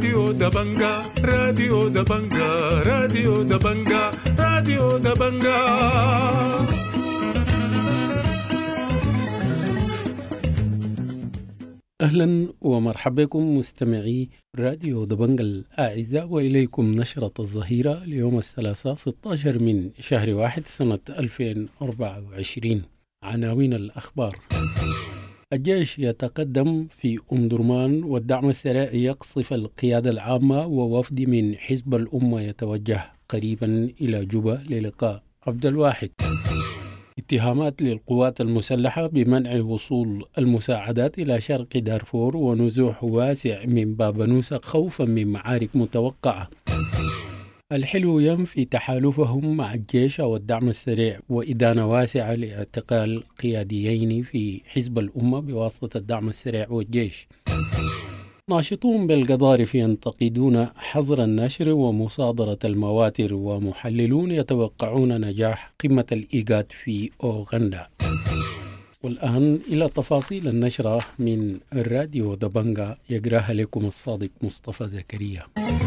راديو دبنجا راديو دبنجا راديو دبنجا راديو دبنجا. أهلا ومرحبا بكم مستمعي راديو دبنجا الأعزاء، وإليكم نشرة الظهيرة ليوم الثلاثاء 16 من شهر 1 سنة 2024. عناوين الأخبار: الجيش يتقدم في أم درمان، والدعم السريع يقصف القيادة العامة، ووفد من حزب الأمة يتوجه قريبا إلى جوبا للقاء عبد الواحد. اتهامات للقوات المسلحة بمنع وصول المساعدات إلى شرق دارفور، ونزوح واسع من باب نوسة خوفا من معارك متوقعة. الحلو ينفي تحالفهم مع الجيش والدعم السريع، وإدانة واسعة لاعتقال قياديين في حزب الأمة بواسطة الدعم السريع والجيش. ناشطون بالقضارف ينتقدون حظر النشر ومصادرة المواتر، ومحللون يتوقعون نجاح قمة الإيجاد في أوغندا. والآن إلى تفاصيل النشرة من الراديو دبنجا، يقراها لكم الصادق مصطفى زكريا.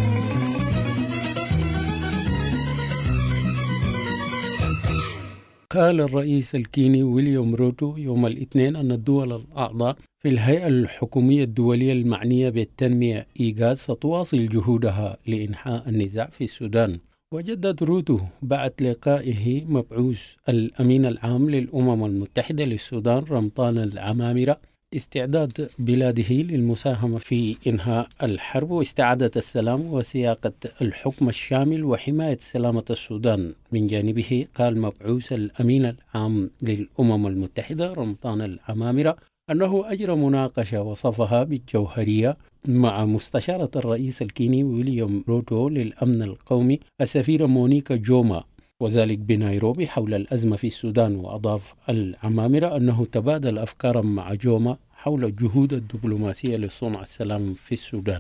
قال الرئيس الكيني ويليام روتو يوم الاثنين أن الدول الأعضاء في الهيئة الحكومية الدولية المعنية بالتنمية إيجاد ستواصل جهودها لإنحاء النزاع في السودان. وجدد روتو بعد لقائه مبعوث الأمين العام للأمم المتحدة للسودان رمضان العمامرة استعداد بلاده للمساهمة في إنهاء الحرب واستعادة السلام وسياقة الحكم الشامل وحماية سلامة السودان. من جانبه قال مبعوث الأمين العام للأمم المتحدة رمضان العمامرة أنه أجرى مناقشة وصفها بالجوهرية مع مستشارة الرئيس الكيني ويليام روتو للأمن القومي السفيرة مونيكا جوما، وذلك بنيروبي حول الأزمة في السودان. وأضاف العمامرة أنه تبادل أفكارا مع جوما حول الجهود الدبلوماسية لصنع السلام في السودان.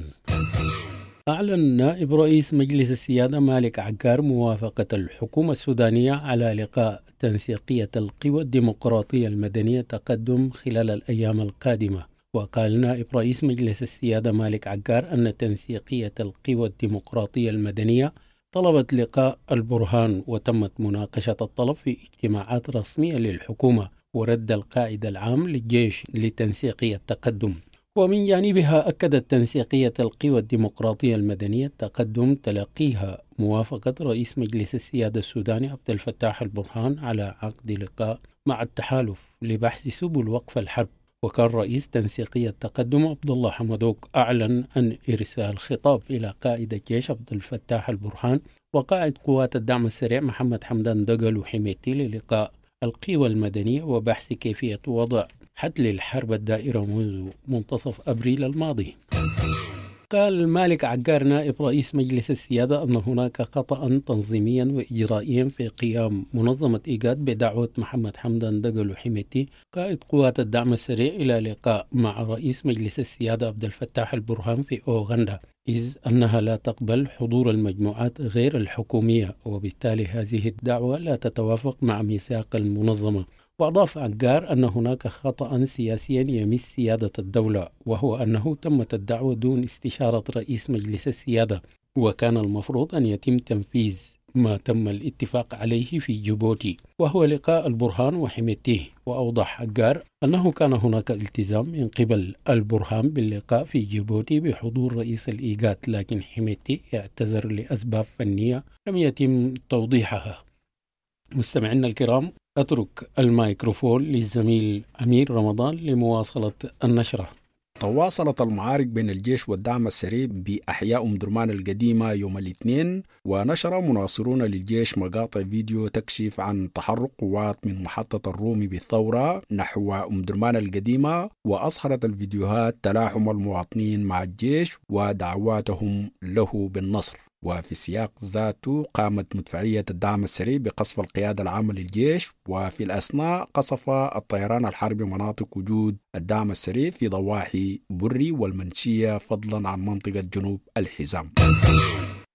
أعلن نائب رئيس مجلس السيادة مالك عقار موافقة الحكومة السودانية على لقاء تنسيقية القوى الديمقراطية المدنية تقدم خلال الأيام القادمة. وقال نائب رئيس مجلس السيادة مالك عقار أن تنسيقية القوى الديمقراطية المدنية طلبت لقاء البرهان، وتمت مناقشة الطلب في اجتماعات رسمية للحكومة، ورد القائد العام للجيش لتنسيقية التقدم. ومن جانبها أكدت تنسيقية القوى الديمقراطية المدنية تقدم تلقيها موافقة رئيس مجلس السيادة السوداني عبد الفتاح البرهان على عقد لقاء مع التحالف لبحث سبل وقف الحرب. وكان رئيس تنسيقية التقدم عبد الله حمدوك أعلن عن إرسال خطاب إلى قائد الجيش عبد الفتاح البرهان وقائد قوات الدعم السريع محمد حمدان دقل وحميتي للقاء القوى المدنية وبحث كيفية وضع حد للحرب الدائرة منذ منتصف أبريل الماضي. قال مالك عقار نائب رئيس مجلس السيادة أن هناك خطأ تنظيميا وإجرائيا في قيام منظمة إيجاد بدعوة محمد حمدان دقل وحميتي قائد قوات الدعم السريع إلى لقاء مع رئيس مجلس السيادة عبد الفتاح البرهان في أوغندا، إذ أنها لا تقبل حضور المجموعات غير الحكومية، وبالتالي هذه الدعوة لا تتوافق مع ميثاق المنظمة. وأضاف عقار أن هناك خطأ سياسيا يمس سيادة الدولة، وهو أنه تمت الدعوة دون استشارة رئيس مجلس السيادة، وكان المفروض أن يتم تنفيذ ما تم الاتفاق عليه في جيبوتي وهو لقاء البرهان وحميتيه. وأوضح عقار أنه كان هناك التزام من قبل البرهان باللقاء في جيبوتي بحضور رئيس الإيجاد، لكن حميتي اعتذر لأسباب فنية لم يتم توضيحها. مستمعينا الكرام، أترك الميكروفون للزميل أمير رمضان لمواصلة النشرة. تواصلت المعارك بين الجيش والدعم السريع بأحياء أم درمان القديمة يوم الاثنين، ونشر مناصرون للجيش مقاطع فيديو تكشف عن تحرك قوات من محطة الرومي بالثورة نحو أم درمان القديمة، وأظهرت الفيديوهات تلاحم المواطنين مع الجيش ودعواتهم له بالنصر. وفي السياق ذاته قامت مدفعية الدعم السريع بقصف القيادة العامة للجيش، وفي الأثناء قصف الطيران الحربي مناطق وجود الدعم السريع في ضواحي بري والمنشية فضلا عن منطقة جنوب الحزام.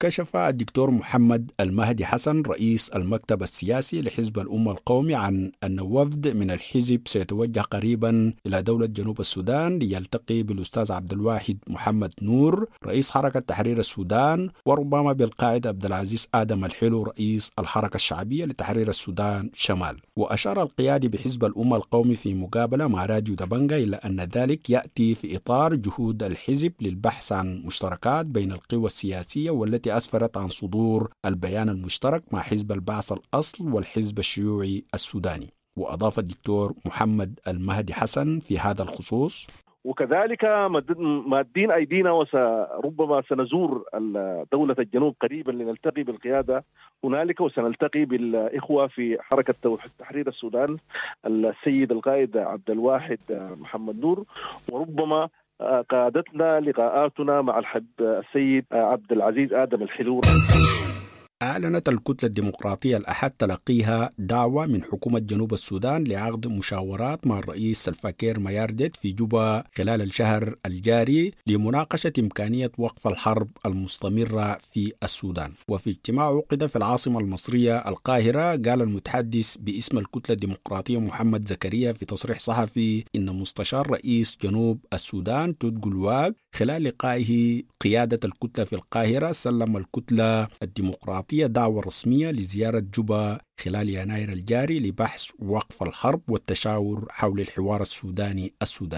كشف الدكتور محمد المهدي حسن رئيس المكتب السياسي لحزب الأمة القومي عن أن وفد من الحزب سيتوجه قريبا إلى دولة جنوب السودان ليلتقي بالأستاذ عبد الواحد محمد نور رئيس حركة تحرير السودان، وربما بالقائد عبد العزيز آدم الحلو رئيس الحركة الشعبية لتحرير السودان شمال. وأشار القيادي بحزب الأمة القومي في مقابلة مع راديو دبنجة إلى أن ذلك يأتي في إطار جهود الحزب للبحث عن مشتركات بين القوى السياسية، والتي أسفرت عن صدور البيان المشترك مع حزب البعث الأصل والحزب الشيوعي السوداني. وأضاف الدكتور محمد المهدي حسن في هذا الخصوص: وكذلك مادين أيدينا وربما سنزور دولة الجنوب قريبا لنلتقي بالقيادة هنالك، وسنلتقي بالإخوة في حركة تحرير السودان السيد القائد عبد الواحد محمد نور، وربما قادتنا لقاءاتنا مع السيد عبد العزيز آدم الحلو. أعلنت الكتلة الديمقراطية الأحد تلقيها دعوة من حكومة جنوب السودان لعقد مشاورات مع الرئيس سلفا كير ميارديت في جوبا خلال الشهر الجاري لمناقشة إمكانية وقف الحرب المستمرة في السودان. وفي اجتماع عقد في العاصمة المصرية القاهرة، قال المتحدث باسم الكتلة الديمقراطية محمد زكريا في تصريح صحفي إن مستشار رئيس جنوب السودان تود جلواق خلال لقائه قيادة الكتلة في القاهرة سلم الكتلة الديمقراطية دعوة رسمية لزيارة جوبا خلال يناير الجاري لبحث وقف الحرب والتشاور حول الحوار السوداني.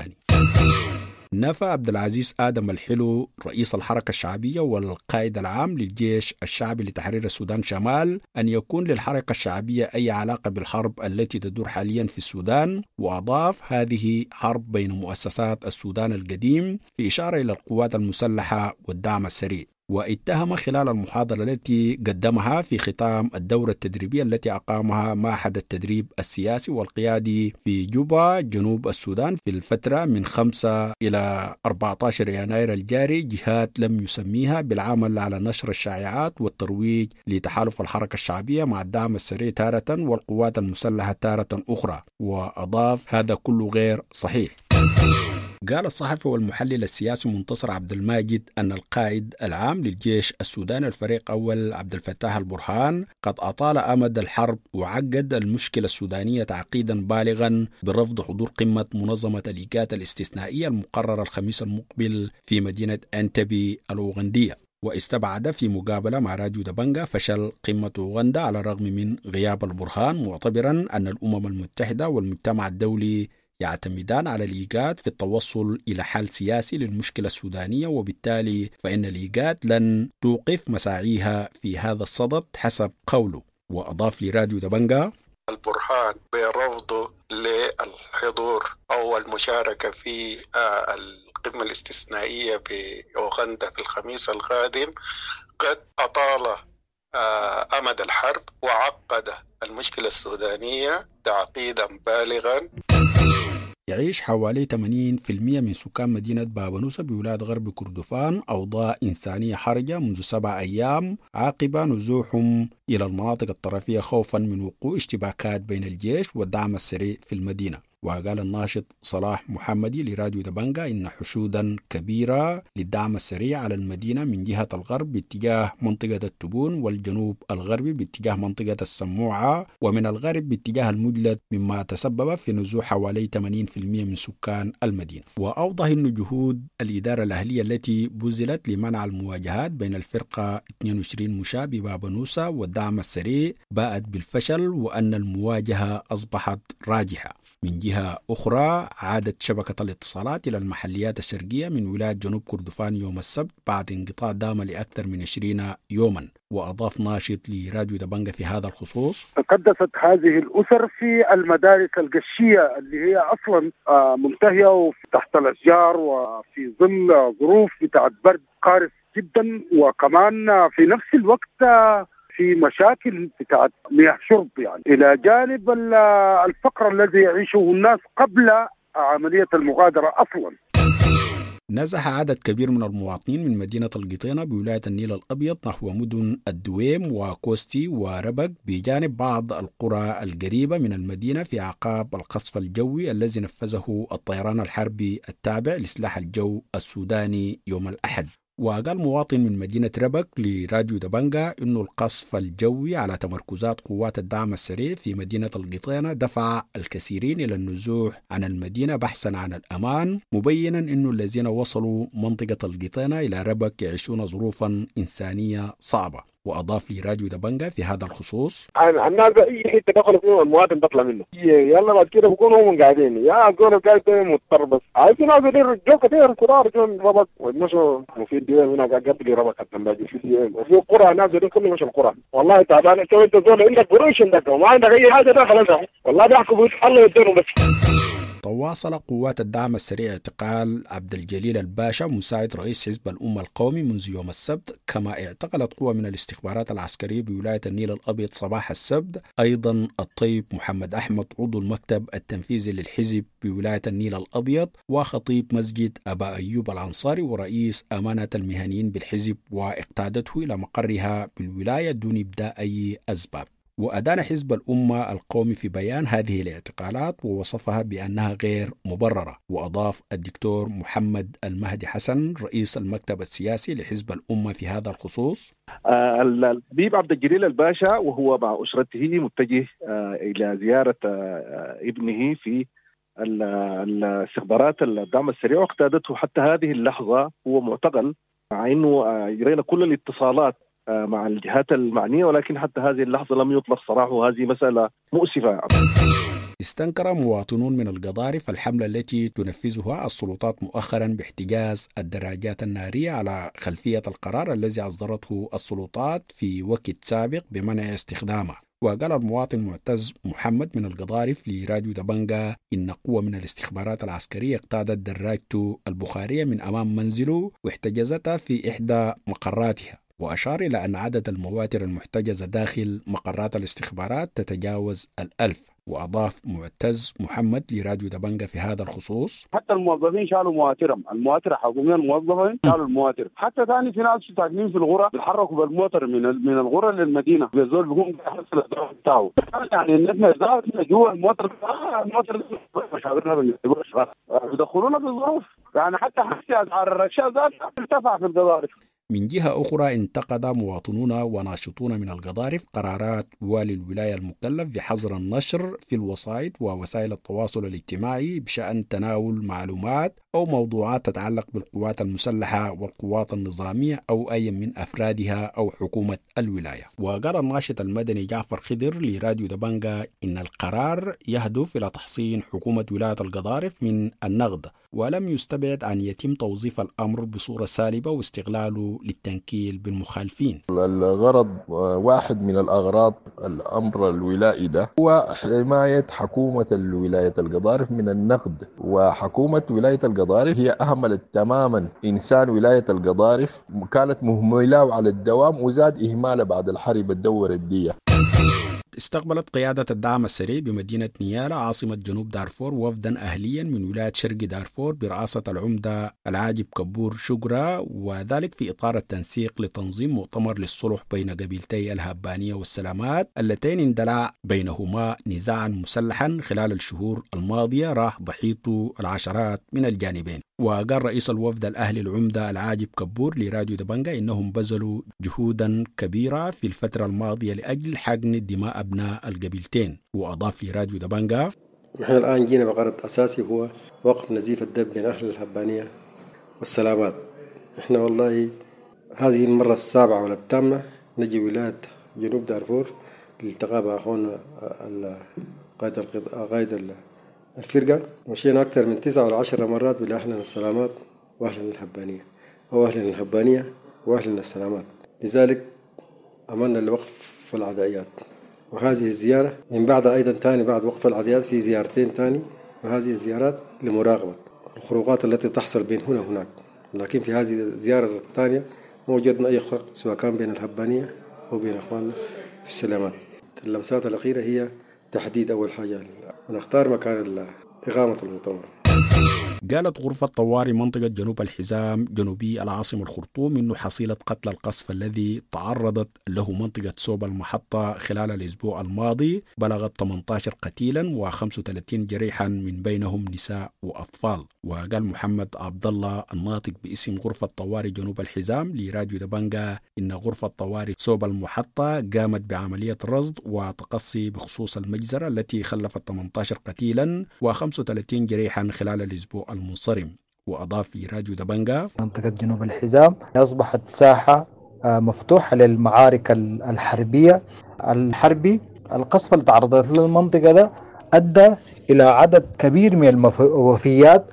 نفى عبد العزيز آدم الحلو رئيس الحركة الشعبية والقائد العام للجيش الشعبي لتحرير السودان شمال أن يكون للحركة الشعبية أي علاقة بالحرب التي تدور حاليا في السودان، وأضاف هذه حرب بين مؤسسات السودان القديم، في إشارة إلى القوات المسلحة والدعم السريع. واتهم خلال المحاضرة التي قدمها في ختام الدورة التدريبية التي أقامها معهد التدريب السياسي والقيادي في جوبا جنوب السودان في الفترة من 5 إلى 14 يناير الجاري جهات لم يسميها بالعمل على نشر الشائعات والترويج لتحالف الحركة الشعبية مع الدعم السريع تارة والقوات المسلحة تارة أخرى. وأضاف هذا كله غير صحيح. قال الصحفي والمحلل السياسي منتصر عبد الماجد أن القائد العام للجيش السوداني الفريق أول عبد الفتاح البرهان قد أطال أمد الحرب وعقد المشكلة السودانية تعقيدا بالغا برفض حضور قمة منظمة الإيجاد الاستثنائية المقررة الخميس المقبل في مدينة أنتبي الأوغندية. واستبعد في مقابلة مع راديو دبنجة فشل قمة أوغندا على الرغم من غياب البرهان، معتبرا أن الأمم المتحدة والمجتمع الدولي يعتمدان على الإيجاد في التوصل إلى حل سياسي للمشكلة السودانية، وبالتالي فإن الإيجاد لن توقف مساعيها في هذا الصدد حسب قوله. وأضاف لراديو دبنجة: البرهان برفضه للحضور أو المشاركة في القمة الاستثنائية بأوغندا في الخميس القادم قد أطال أمد الحرب وعقد المشكلة السودانية تعقيدا بالغا. يعيش حوالي 80% من سكان مدينة بابنوسة بولاية غرب كردفان أوضاع إنسانية حرجة منذ 7 أيام عقب نزوحهم إلى المناطق الطرفية خوفا من وقوع اشتباكات بين الجيش والدعم السريع في المدينة. وقال الناشط صلاح محمدي لراديو دبنجة إن حشودا كبيرة للدعم السريع على المدينة من جهة الغرب باتجاه منطقة التبون، والجنوب الغربي باتجاه منطقة السموعة، ومن الغرب باتجاه المجلد، مما تسبب في نزوح حوالي 80% من سكان المدينة. وأوضح أن جهود الإدارة الأهلية التي بذلت لمنع المواجهات بين الفرقة 22 مشاة ببابنوسة والدعم السريع باءت بالفشل، وأن المواجهة أصبحت راجحة. من جهة أخرى عادت شبكة الاتصالات إلى المحليات الشرقية من ولاية جنوب كردفان يوم السبت بعد انقطاع دام لأكثر من 20 يوما. وأضاف ناشط لراديو دبنجة في هذا الخصوص: تقدست هذه الأسر في المدارس القشية اللي هي أصلا منتهية تحت الأشجار وفي ظل ظروف بتاعت برد قارس جدا، وكمان في نفس الوقت في مشاكل بتاعت مياه شرب، يعني إلى جانب الفقر الذي يعيشه الناس قبل عملية المغادرة أصلا. نزح عدد كبير من المواطنين من مدينة القطينة بولاية النيل الأبيض نحو مدن الدويم وكوستي وربك بجانب بعض القرى القريبة من المدينة في أعقاب القصف الجوي الذي نفذه الطيران الحربي التابع لسلاح الجو السوداني يوم الأحد. وقال مواطن من مدينة ربك لراديو دبنجا إنه القصف الجوي على تمركزات قوات الدعم السريع في مدينة القطينة دفع الكثيرين إلى النزوح عن المدينة بحثا عن الأمان، مبينا إنه الذين وصلوا منطقة القطينة إلى ربك يعيشون ظروفا إنسانية صعبة. وأضاف لي راديو دبنجا في هذا الخصوص: الناس أي حتة دخلوا فيه المواطن بطلع منه، يلا بعد كده بيكونوا هم قاعدين يا زول قاعد مضطر، بس عايزين ناس يدير جو كثير كبار جون ربك ومشوا وفي ديوان هنا قبل ربك حتى باجي في ديوان وفي قرى ناس يدير كل مش القرى. والله تعبان انت زول عندك قروش عندك وما عندك أي حاجة ده خلاص والله بيحكوا الله يديرهم بس. تواصل قوات الدعم السريع اعتقال عبد الجليل الباشا مساعد رئيس حزب الأمة القومي منذ يوم السبت، كما اعتقلت قوة من الاستخبارات العسكرية بولاية النيل الأبيض صباح السبت أيضا الطيب محمد أحمد عضو المكتب التنفيذي للحزب بولاية النيل الأبيض وخطيب مسجد أبا أيوب الأنصاري ورئيس أمانة المهنيين بالحزب، واقتادته إلى مقرها بالولاية دون إبداء أي أسباب. وأدان حزب الأمة القومي في بيان هذه الاعتقالات ووصفها بأنها غير مبررة. وأضاف الدكتور محمد المهدي حسن رئيس المكتب السياسي لحزب الأمة في هذا الخصوص: الحبيب عبد الجليل الباشا وهو مع أسرته متجه إلى زيارة ابنه في الاستخبارات الدعم السريع، واقتادته حتى هذه اللحظة هو معتقل، مع أنه يرينا كل الاتصالات مع الجهات المعنية، ولكن حتى هذه اللحظة لم يطلق سراحه، وهذه مسألة مؤسفة. استنكر مواطنون من القضارف الحملة التي تنفذها السلطات مؤخرا باحتجاز الدراجات النارية على خلفية القرار الذي أصدرته السلطات في وقت سابق بمنع استخدامه. وقال المواطن معتز محمد من القضارف لراديو دبنجا إن قوة من الاستخبارات العسكرية اقتادت دراجته البخارية من أمام منزله واحتجزتها في إحدى مقراتها، وأشار إلى أن عدد المواتر المحتجزة داخل مقرات الاستخبارات تتجاوز 1000. وأضاف معتز محمد لراديو دبنجا في هذا الخصوص: حتى الموظفين شالوا مواترهم، المواتر الحكومية الموظفين شالوا المواتر، حتى ثاني في ناس ساكنين في الغرة بيتحركوا بالموتر من الغرة للمدينة، بيزول بيقوم يحصل الدعوة بتاعه، يعني الناس جوا الموتر مشاورنا بيدخلونا في الظروف، يعني حتى أسعار الرشاة ذات ارتفع في القضارف. من جهة أخرى انتقد مواطنون وناشطون من القضارف قرارات والي الولاية المكلف بحظر النشر في الوسائط ووسائل التواصل الاجتماعي بشأن تناول معلومات أو موضوعات تتعلق بالقوات المسلحة والقوات النظامية أو أي من أفرادها أو حكومة الولاية. وقال الناشط المدني جعفر خضر لراديو دبنجا إن القرار يهدف إلى تحصين حكومة ولاية القضارف من النقد، ولم يستبعد أن يتم توظيف الأمر بصورة سالبة واستغلاله للتنكيل بالمخالفين. الغرض واحد من الأغراض الأمر الولائي ده هو حماية حكومة الولاية القضارف من النقد، وحكومة ولاية القضارف هي أهملت تماما إنسان ولاية القضارف، كانت مهملة على الدوام وزاد إهمالها بعد الحرب الدور الدية. استقبلت قيادة الدعم السريع بمدينة نيالا عاصمة جنوب دارفور وفدا أهليا من ولاية شرق دارفور برئاسة العمدة العاجب كبور شقرة، وذلك في إطار التنسيق لتنظيم مؤتمر للصلح بين قبيلتي الهبانية والسلامات اللتين اندلع بينهما نزاعا مسلحا خلال الشهور الماضية راح ضحيته العشرات من الجانبين. وقال رئيس الوفد الأهلي العمدة العاجب كبور لراديو دبنجا إنهم بذلوا جهودا كبيرة في الفترة الماضية لأجل حقن دماء أبناء القبيلتين. وأضاف لراديو دبنجا: نحن الآن جينا بغرض أساسي هو وقف نزيف الدم بين أهل الهبانية والسلامات. إحنا والله هذه المرة السابعة ولا الثامنة نجي ولاية جنوب دارفور للالتقاء بأخونا قائد الفرقة، مشينا أكثر من 9 أو 10 مرات بأهلنا السلامات وأهلنا الهبانية أو أهلنا الهبانية وأهلنا السلامات، لذلك أمرنا لوقف العدائيات. وهذه الزيارة من بعد أيضا تاني بعد وقف العدائيات في زيارتين تاني، وهذه الزيارات لمراقبة الخروقات التي تحصل بين هنا وهناك، لكن في هذه الزيارة الثانية موجودنا أي خرق سواء كان بين الهبانية أو بين أخواننا في السلامات. اللمسات الأخيرة هي تحديد أول حاجة ونختار مكان إقامة المؤتمر. قالت غرفة طوارئ منطقة جنوب الحزام جنوبي العاصمة الخرطوم إنه حصيلة قتل القصف الذي تعرضت له منطقة صوب المحطة خلال الأسبوع الماضي بلغت 18 قتيلا و35 جريحا من بينهم نساء وأطفال. وقال محمد عبد الله الناطق باسم غرفة طوارئ جنوب الحزام لراديو دبنجا إن غرفة طوارئ صوب المحطة قامت بعملية رصد وتقصي بخصوص المجزرة التي خلفت 18 قتيلا و35 جريحا خلال الأسبوع المنصرم. وأضاف لراديو دبنجا منطقة جنوب الحزام أصبحت ساحة مفتوحة للمعارك الحربية الحربي. القصف اللي تعرضت له المنطقة ده أدى إلى عدد كبير من الوفيات.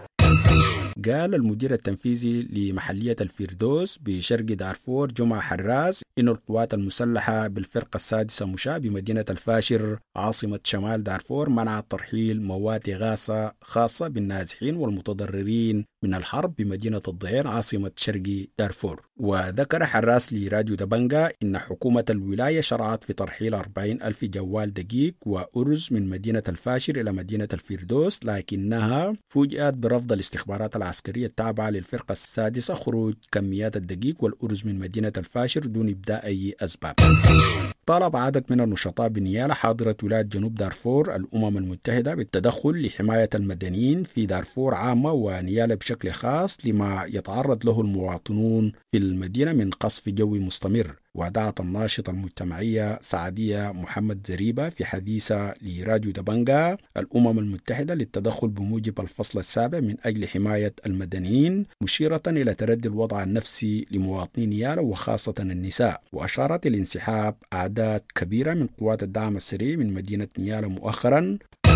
قال المدير التنفيذي لمحلية الفردوس بشرق دارفور جمعة حراس إن القوات المسلحة بالفرقة السادسة مشاة بمدينة الفاشر عاصمة شمال دارفور منعت ترحيل مواد غاصة خاصة بالنازحين والمتضررين من الحرب بمدينة الضير عاصمة شرق دارفور. وذكر حراس لراديو دبنجا إن حكومة الولاية شرعت في ترحيل 40,000 جوال دقيق وأرز من مدينة الفاشر إلى مدينة الفردوس، لكنها فوجئت برفض الاستخبارات العسكرية التابعة للفرقة السادسة خروج كميات الدقيق والأرز من مدينة الفاشر دون إبداء أي أسباب. طالب عدد من النشطاء بنيالة حاضرة ولاية جنوب دارفور الأمم المتحدة بالتدخل لحماية المدنيين في دارفور عامة ونيالة بشكل خاص لما يتعرض له المواطنون في المدينة من قصف جوي مستمر. ودعت الناشطة المجتمعية سعدية محمد زريبة في حديثة لراديو دبنجا الأمم المتحدة للتدخل بموجب الفصل 7 من أجل حماية المدنيين، مشيرة إلى تردي الوضع النفسي لمواطني نيالة وخاصة النساء. وأشارت الانسحاب أعداد كبيرة من قوات الدعم السريع من مدينة نيالة مؤخرا.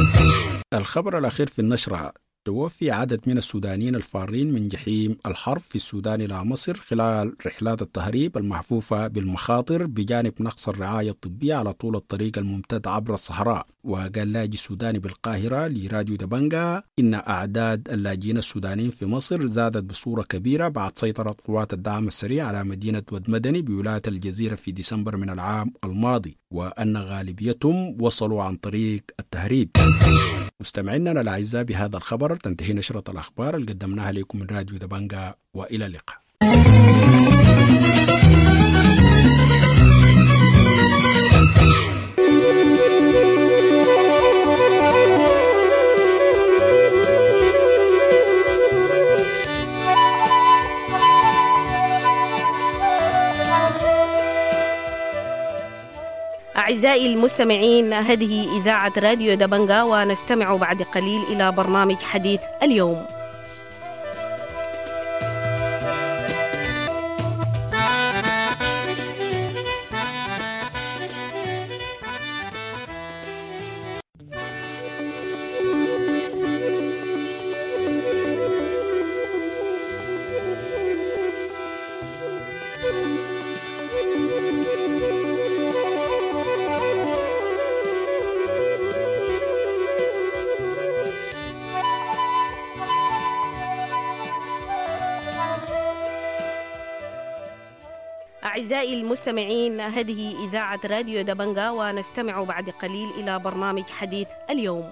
الخبر الأخير في النشرة: توفي عدد من السودانيين الفارين من جحيم الحرب في السودان إلى مصر خلال رحلات التهريب المحفوفة بالمخاطر بجانب نقص الرعاية الطبية على طول الطريق الممتد عبر الصحراء. وقال لاجئ سوداني بالقاهرة لراديو دبنجا إن أعداد اللاجئين السودانيين في مصر زادت بصورة كبيرة بعد سيطرة قوات الدعم السريع على مدينة ود مدني بولاية الجزيرة في ديسمبر من العام الماضي، وأن غالبيتهم وصلوا عن طريق التهريب. مستمعينا الأعزاء، بهذا الخبر تنتهي نشرة الأخبار اللي قدمناها لكم من راديو دبنجا، وإلى اللقاء. أعزائي المستمعين، هذه إذاعة راديو دبنجا، ونستمع بعد قليل إلى برنامج حديث اليوم. أعزائي المستمعين، هذه إذاعة راديو دبنجا، ونستمع بعد قليل إلى برنامج حديث اليوم.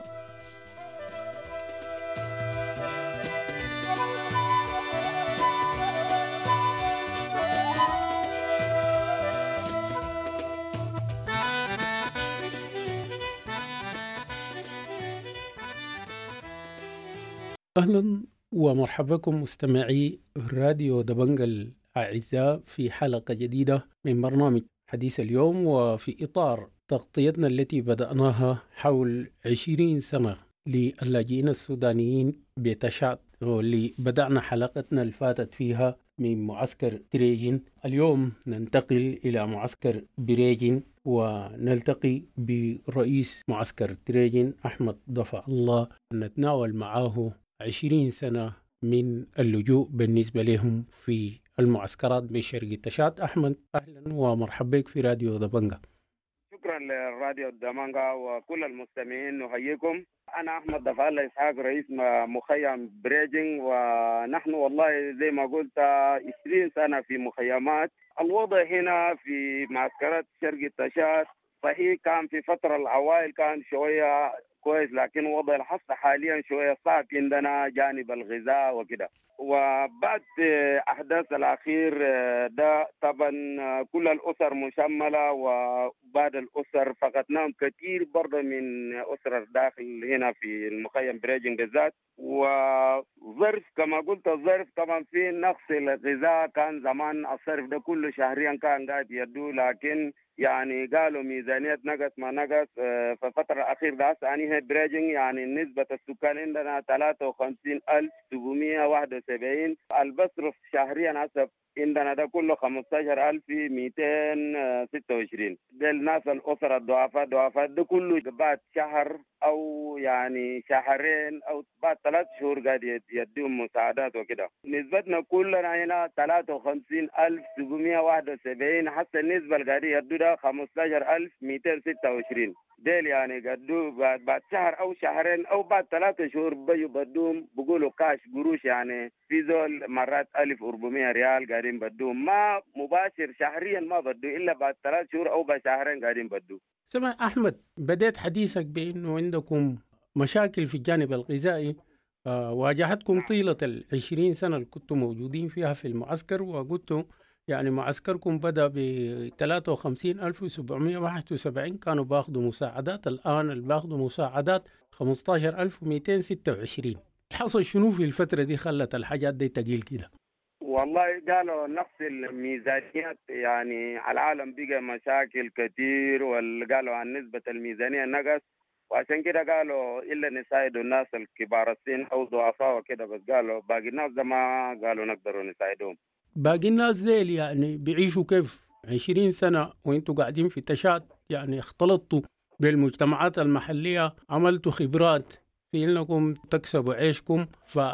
أهلا ومرحبا بكم مستمعي راديو دبنجا الأعزاء في حلقة جديدة من برنامج حديث اليوم، وفي إطار تغطيتنا التي بدأناها حول 20 سنة للاجئين السودانيين بتشاد، واللي بدأنا حلقتنا الفاتت فيها من معسكر تريجين. اليوم ننتقل إلى معسكر بريجين ونلتقي برئيس معسكر تريجين أحمد ضفع الله، نتناول معه 20 سنة من اللجوء بالنسبة لهم في المعسكرات بشرق تشاد. أحمد، أهلا ومرحبا بك في راديو دبنجا. شكرا للراديو دبنجا وكل المستمعين، نحييكم. أنا أحمد ضفع الله إسحاق، رئيس مخيم بريجين، ونحن والله زي ما قلت 20 سنة في مخيمات. الوضع هنا في معسكرات شرق تشاد صحيح كان في فترة الأوائل كان شوية كويس، لكن وضع الحصة حاليا شوية صعب عندنا جانب الغذاء وكده. وبعد أحداث الأخير ده طبعا كل الأسر مشملة، وبعد الأسر فقدناهم كثير برضه من أسر داخل هنا في المخيم بريجنج بالذات. وظرف كما قلت الظرف طبعا في نقص الغذاء، كان زمان الصرف ده كله شهريا كان قاعد يدو، لكن يعني قالوا ميزانية نقص ما نقص في الفترة الأخيرة ده. هسه بريجنج يعني نسبة السكان عندنا 53,771. البصرف شهريا هسه عندنا ده كله 15,226. ده الناس الأسرة الضعفاء ده كله بعد شهر أو يعني شهرين أو بعد 3 شهور قاعد يديهم مساعدات وكده. نسبتنا كلنا هنا 53,771. حتى النسبة اللي قاعد يدوا ده 15,226. ديل يعني قدوا بعد شهر أو شهرين أو بعد 3 شهور بيجوا بدوهم بيقولوا كاش قروش، يعني في زول مرات 1,400 ريال قاعدين بدوهم، ما مباشر شهريا ما بدو إلا بعد 3 شهور أو بعد شهرين قاعدين بدو. سمع أحمد، بديت حديثك بأنه عندكم مشاكل في الجانب الغذائي واجهتكم طيلة 20 سنة اللي كنتم موجودين فيها في المعسكر، وقلتوا يعني معسكركم بدأ ب 53,771 كانوا باخذوا مساعدات، الآن اللي باخذوا مساعدات 15,226. حصل شنو في الفترة دي خلت الحاجات دي تقيل كده؟ والله قالوا نقص الميزانيات، يعني على العالم بقى مشاكل كتير، وقالوا عن نسبة الميزانية نقص، وعشان كده قالوا إلا نساعدوا الناس الكبار السن أو ضعفاء وكده. بس قالوا باقي الناس ده ما قالوا نقدروا نساعدهم. باقي الناس ديل يعني بيعيشوا كيف 20 سنة وانتوا قاعدين في تشات؟ يعني اختلطتوا بالمجتمعات المحلية، عملتوا خبرات في انكم تكسبوا عيشكم،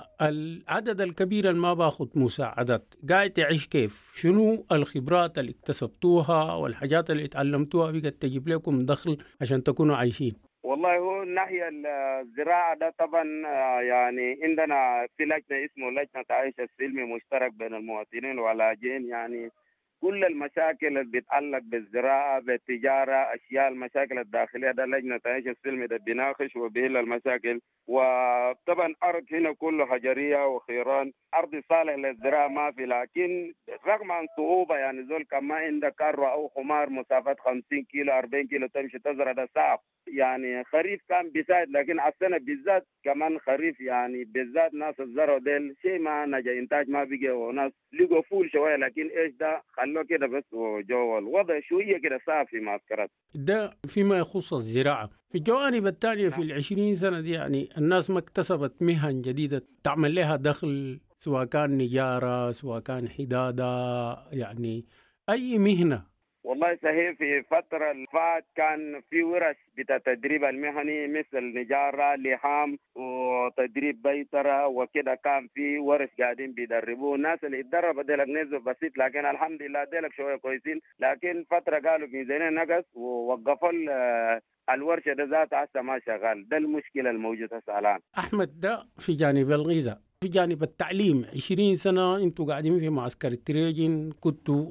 فالعدد الكبير اللي ما باخد مساعدات قاعد تعيش كيف؟ شنو الخبرات اللي اكتسبتوها والحاجات اللي اتعلمتوها بقت تجيب لكم دخل عشان تكونوا عايشين؟ والله هو الناحية الزراعة ده طبعا يعني عندنا في لجنة اسمه لجنة عيش السلمي مشترك بين المواطنين واللاجئين. يعني كل المشاكل اللي بتتعلق بالزراعة بالتجارة أشياء المشاكل الداخلية ده لجنة عيش السلمي ده بيناقش وبيحل المشاكل. وطبعا أرض هنا كله حجرية وخيران، أرض صالح للزراعة ما في، لكن رغم عن صعوبة يعني زول كان ما عندك كروة أو حمار مسافات 50 كيلو 40 كيلو تمشي تزرع ده صعب. يعني خريف كان بيساعد، لكن السنة بالذات كمان خريف يعني بالذات ناس الزرع ديل شيء ما نجا إنتاج ما بيجي، وناس لقوا فول شوية، لكن إيش ده خلوه كده بس وجو الوضع شوية كده صعب في معسكرات. ده فيما يخص الزراعة. في الجوانب التالية في 20 سنة دي يعني الناس ما اكتسبت مهن جديدة تعمل لها دخل، سواء كان نجارة سواء كان حدادة، يعني أي مهنة. والله صحيح في فترة الفات كان في ورش بتاع تدريب المهني مثل نجارة لحام وتدريب بيطرة وكده، كان في ورش قاعدين بيدربوه. الناس اللي اتدربوا ديلك نزل بسيط، لكن الحمد لله ديلك شوية كويسين. لكن فترة قالوا ميزانية نقص ووقفوا الورشة ده ذاتها هسه ما شغال. ده المشكلة الموجودة هسه الآن. أحمد، ده في جانب الغذاء. في جانب التعليم 20 سنة انتوا قاعدين في معسكر التريجين، كنتوا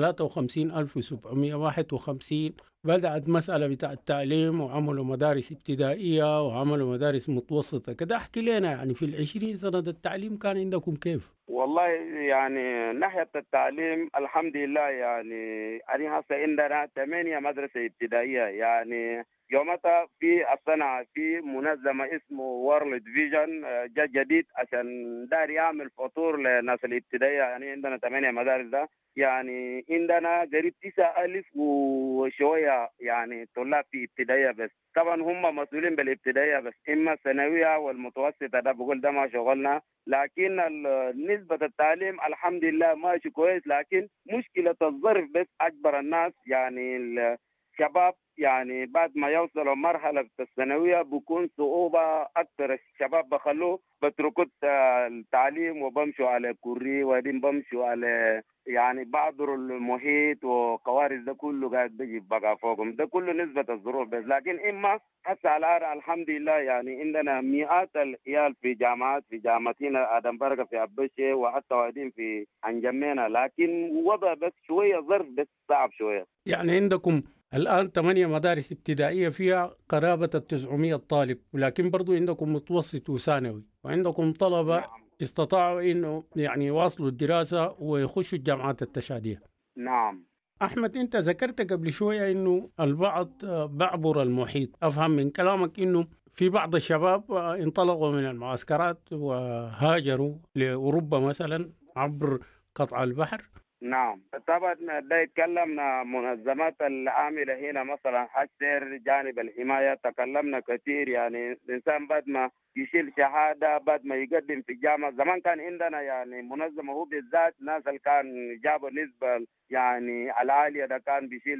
53,751. بدأت مسألة بتاع التعليم وعملوا مدارس ابتدائية وعملوا مدارس متوسطة كده. احكي لنا يعني في 20 سنة ده التعليم كان عندكم كيف؟ والله يعني ناحية التعليم الحمد لله، يعني أنا هسه عندنا 8 مدرسة ابتدائية. يعني يومتها في السنة في منظمة اسمه وورلد فيجن جا جديد عشان دار يعمل فطور للناس الابتدائية. يعني عندنا 8 مدارس ده، يعني عندنا قريب 9,000 وشوية يعني طلاب في ابتدائية بس. طبعا هم مسؤولين بالابتدائية بس، إما الثانوية والمتوسطة ده بقول ده ما شغلنا. لكن نسبة التعليم الحمد لله ماشي كويس، لكن مشكلة الظرف بس أكبر الناس. يعني الشباب يعني بعد ما يوصلوا مرحلة الثانوية بيكون صعوبة أكثر. الشباب بخلوه بتركوا التعليم وبمشوا على كوري وبعدين بمشوا على يعني بعضر المحيط وكوارث. ده كله قاعد بيجي بقى فوقهم. ده كله نسبة الظروف بس. لكن إما حتى الآن الحمد لله يعني عندنا مئات العيال في جامعات، في جامعتنا آدم بركة في أبشة وحتى واحدين في أنجمينا، لكن وضع بس شوية ظرف بس صعب شوية. يعني عندكم الآن 8 8 مدارس ابتدائية فيها قرابة 900 طالب، ولكن برضو عندكم متوسط وثانوي، وعندكم طلبة استطاعوا إنه يعني يواصلوا الدراسة ويخشوا الجامعات التشادية. نعم. أحمد، أنت ذكرت قبل شوية إنه البعض بعبر المحيط. أفهم من كلامك إنه في بعض الشباب انطلقوا من المعسكرات وهاجروا لأوروبا مثلا عبر قطع البحر. نعم طبعا ده يتكلمنا منظمات العاملة هنا مثلا حسر جانب الحماية، تكلمنا كثير. يعني الإنسان بعد ما يشيل شهادة بعد ما يقدم في الجامعة، زمان كان عندنا يعني منظمة هو بالذات ناس اللي كان جابوا نسبة يعني العالية، ده كان بيشيل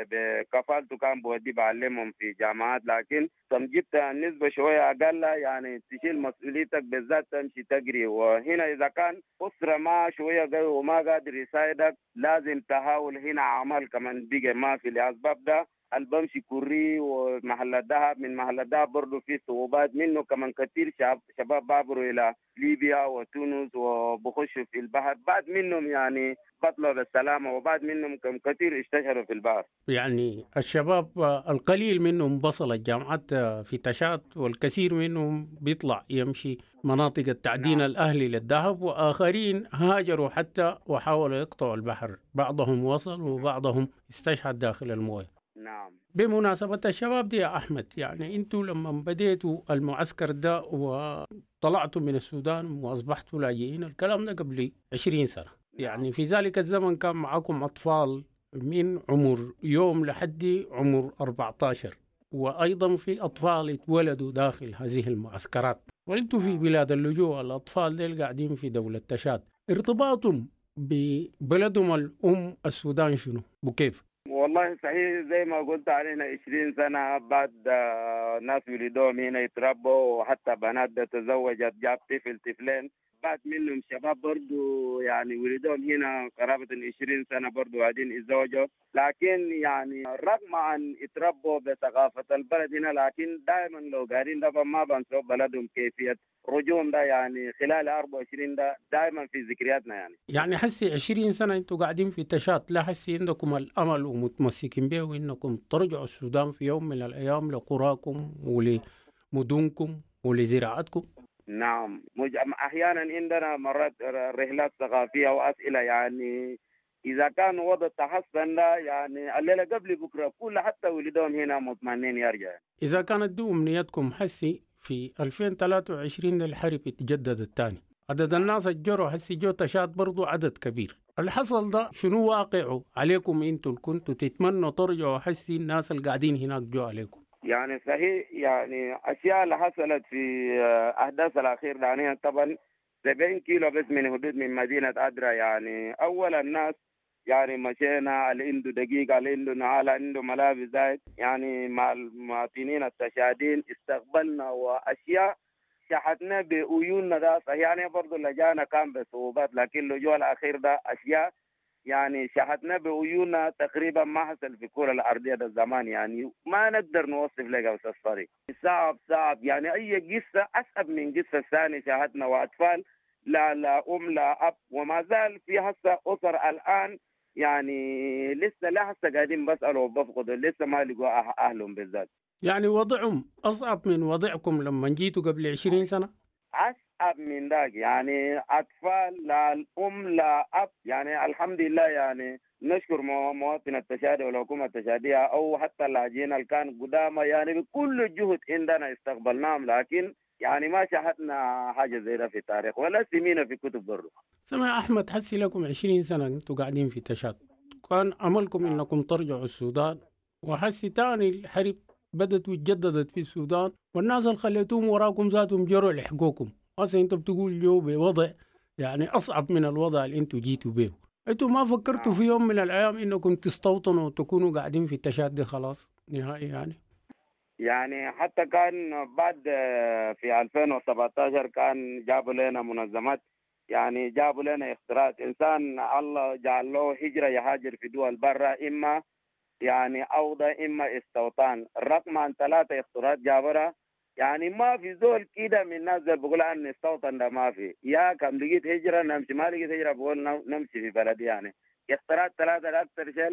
بكفالته، كان بودي بعلمهم في جامعات. لكن جبت النسبة شوية أقل، يعني تشيل مسؤوليتك بالذات تمشي تجري. وهنا إذا كان أسرة ما شوية قوي وما قادر يساعدك لازم تحاول هنا عمل كمان بيجي ما في الأسباب ده البمشي كوري ومحل الذهب. من محل الذهب برضه في صعوبات منه كمان كثير. شباب بابروا إلى ليبيا وتونس وبخشوا في البحر، بعد منهم يعني بطلوا بالسلامة، وبعد منهم كم كثير اشتهروا في البحر. يعني الشباب القليل منهم بصل الجامعات في تشاد، والكثير منهم بيطلع يمشي مناطق التعدين الأهلي للذهب، وآخرين هاجروا حتى وحاولوا يقطعوا البحر. بعضهم وصل وبعضهم استشهد داخل المويه. نعم. بمناسبة الشباب دي يا أحمد، يعني أنتوا لما بديتوا المعسكر ده وطلعتوا من السودان وأصبحتوا لاجئين، الكلام ده قبل 20 سنة. يعني في ذلك الزمن كان معكم أطفال من عمر يوم لحد عمر 14، وأيضا في أطفال اتولدوا داخل هذه المعسكرات، وأنتوا في بلاد اللجوء الأطفال ديل قاعدين في دولة تشاد. ارتباطهم ببلدهم الأم السودان شنو وكيف؟ والله صحيح زي ما قلت علينا 20 سنة بعد ناس ولدوهم هنا يتربوا، وحتى بنات تزوجت جاب طفلين، بعد منهم شباب برضو يعني ولدوهم هنا قرابة 20 سنة برضو قاعدين يتزوجوا. لكن يعني رغم عن يتربوا بثقافة البلد هنا، لكن دائما لو قاعدين دفع ما بنسوا بلدهم كيفية رجوم ده يعني خلال 24 ده دائما في ذكرياتنا. يعني حسي 20 سنة انتوا قاعدين في تشات، لا حسي عندكم الأمل ومتمسكين به وإنكم ترجعوا السودان في يوم من الأيام لقراكم ولمدنكم ولزراعتكم؟ نعم أحيانا عندنا مرات رحلات ثقافية وأسئلة، يعني إذا كان وضع تحسن ده يعني الليلة قبل بكرة كل حتى ولدهم هنا مطمئنين يرجع. إذا كانت دي أمنيتكم، حسي في 2023 الحرب يتجدد الثاني، عدد الناس الجروا حسي جو تشاد برضو عدد كبير. اللي حصل ده شنو واقعه عليكم انتوا اللي كنتوا تتمنوا ترجعوا حسي الناس اللي قاعدين هناك جو عليكم؟ يعني صحيح يعني أشياء اللي حصلت في أحداث الأخير يعني طبعا 70 كيلو بس من حدود من مدينة أدرا. يعني أول الناس يعني مشينا اللي عنده دقيقة اللي عنده نعالة عنده ملابس زايد، يعني مع المواطنين التشادين استقبلنا وأشياء شحتنا بعيوننا ده. يعني برضو لجانا كان بصعوبات، لكن اللجوء الأخير ده أشياء يعني شاهدنا بعيوننا تقريبا ما حصل في كرة الأرضية ده الزمان. يعني ما نقدر نوصف لك يا أستاذ فريق، صعب يعني أي قصة أصعب من قصة ثانية شاهدنا، وأطفال لا أم لا أب، وما زال في هسه أسر الآن يعني لسه لا هسه قاعدين بسألوا وبفقدوا لسه ما لقوا أهلهم بالذات. يعني وضعهم أصعب من وضعكم لما جيتوا قبل 20 سنة؟ أصعب من ذاك، يعني أطفال لا الأم لا أب. يعني الحمد لله يعني نشكر مواطن التشادي والحكومة التشادية أو حتى اللاجئين اللي كان قدامى، يعني بكل جهد عندنا استقبلناهم، لكن يعني ما شاهدنا حاجة زي ده في التاريخ ولا سمينا في كتب برضه. سمع أحمد، حسي لكم 20 سنة أنتوا قاعدين في تشاد، كان أملكم إنكم ترجعوا السودان، وحسي تاني الحرب بدت وتجددت في السودان، والناس اللي خليتوهم وراكم ذاتهم جروا لحقوكم. هسه انت بتقول جو بوضع يعني اصعب من الوضع اللي انتوا جيتوا به. انتوا ما فكرتوا في يوم من الايام انكم تستوطنوا وتكونوا قاعدين في التشاد خلاص نهائي؟ يعني حتى كان بعد في 2017 كان جابوا لنا منظمات، يعني جابوا لنا اختراق انسان الله جعل له هجره يهاجر في دول برا، اما يعني أوضى إما استوطان. الرقم عن 3 اختراعات جابرها، يعني ما في زول كده من الناس اللي بقول عن استوطن ده ما في. يا كم لقيت هجرة نمشي، ما لقيت هجرة بقول نمشي في بلدي. يعني اختراعات 3 أكثر شيء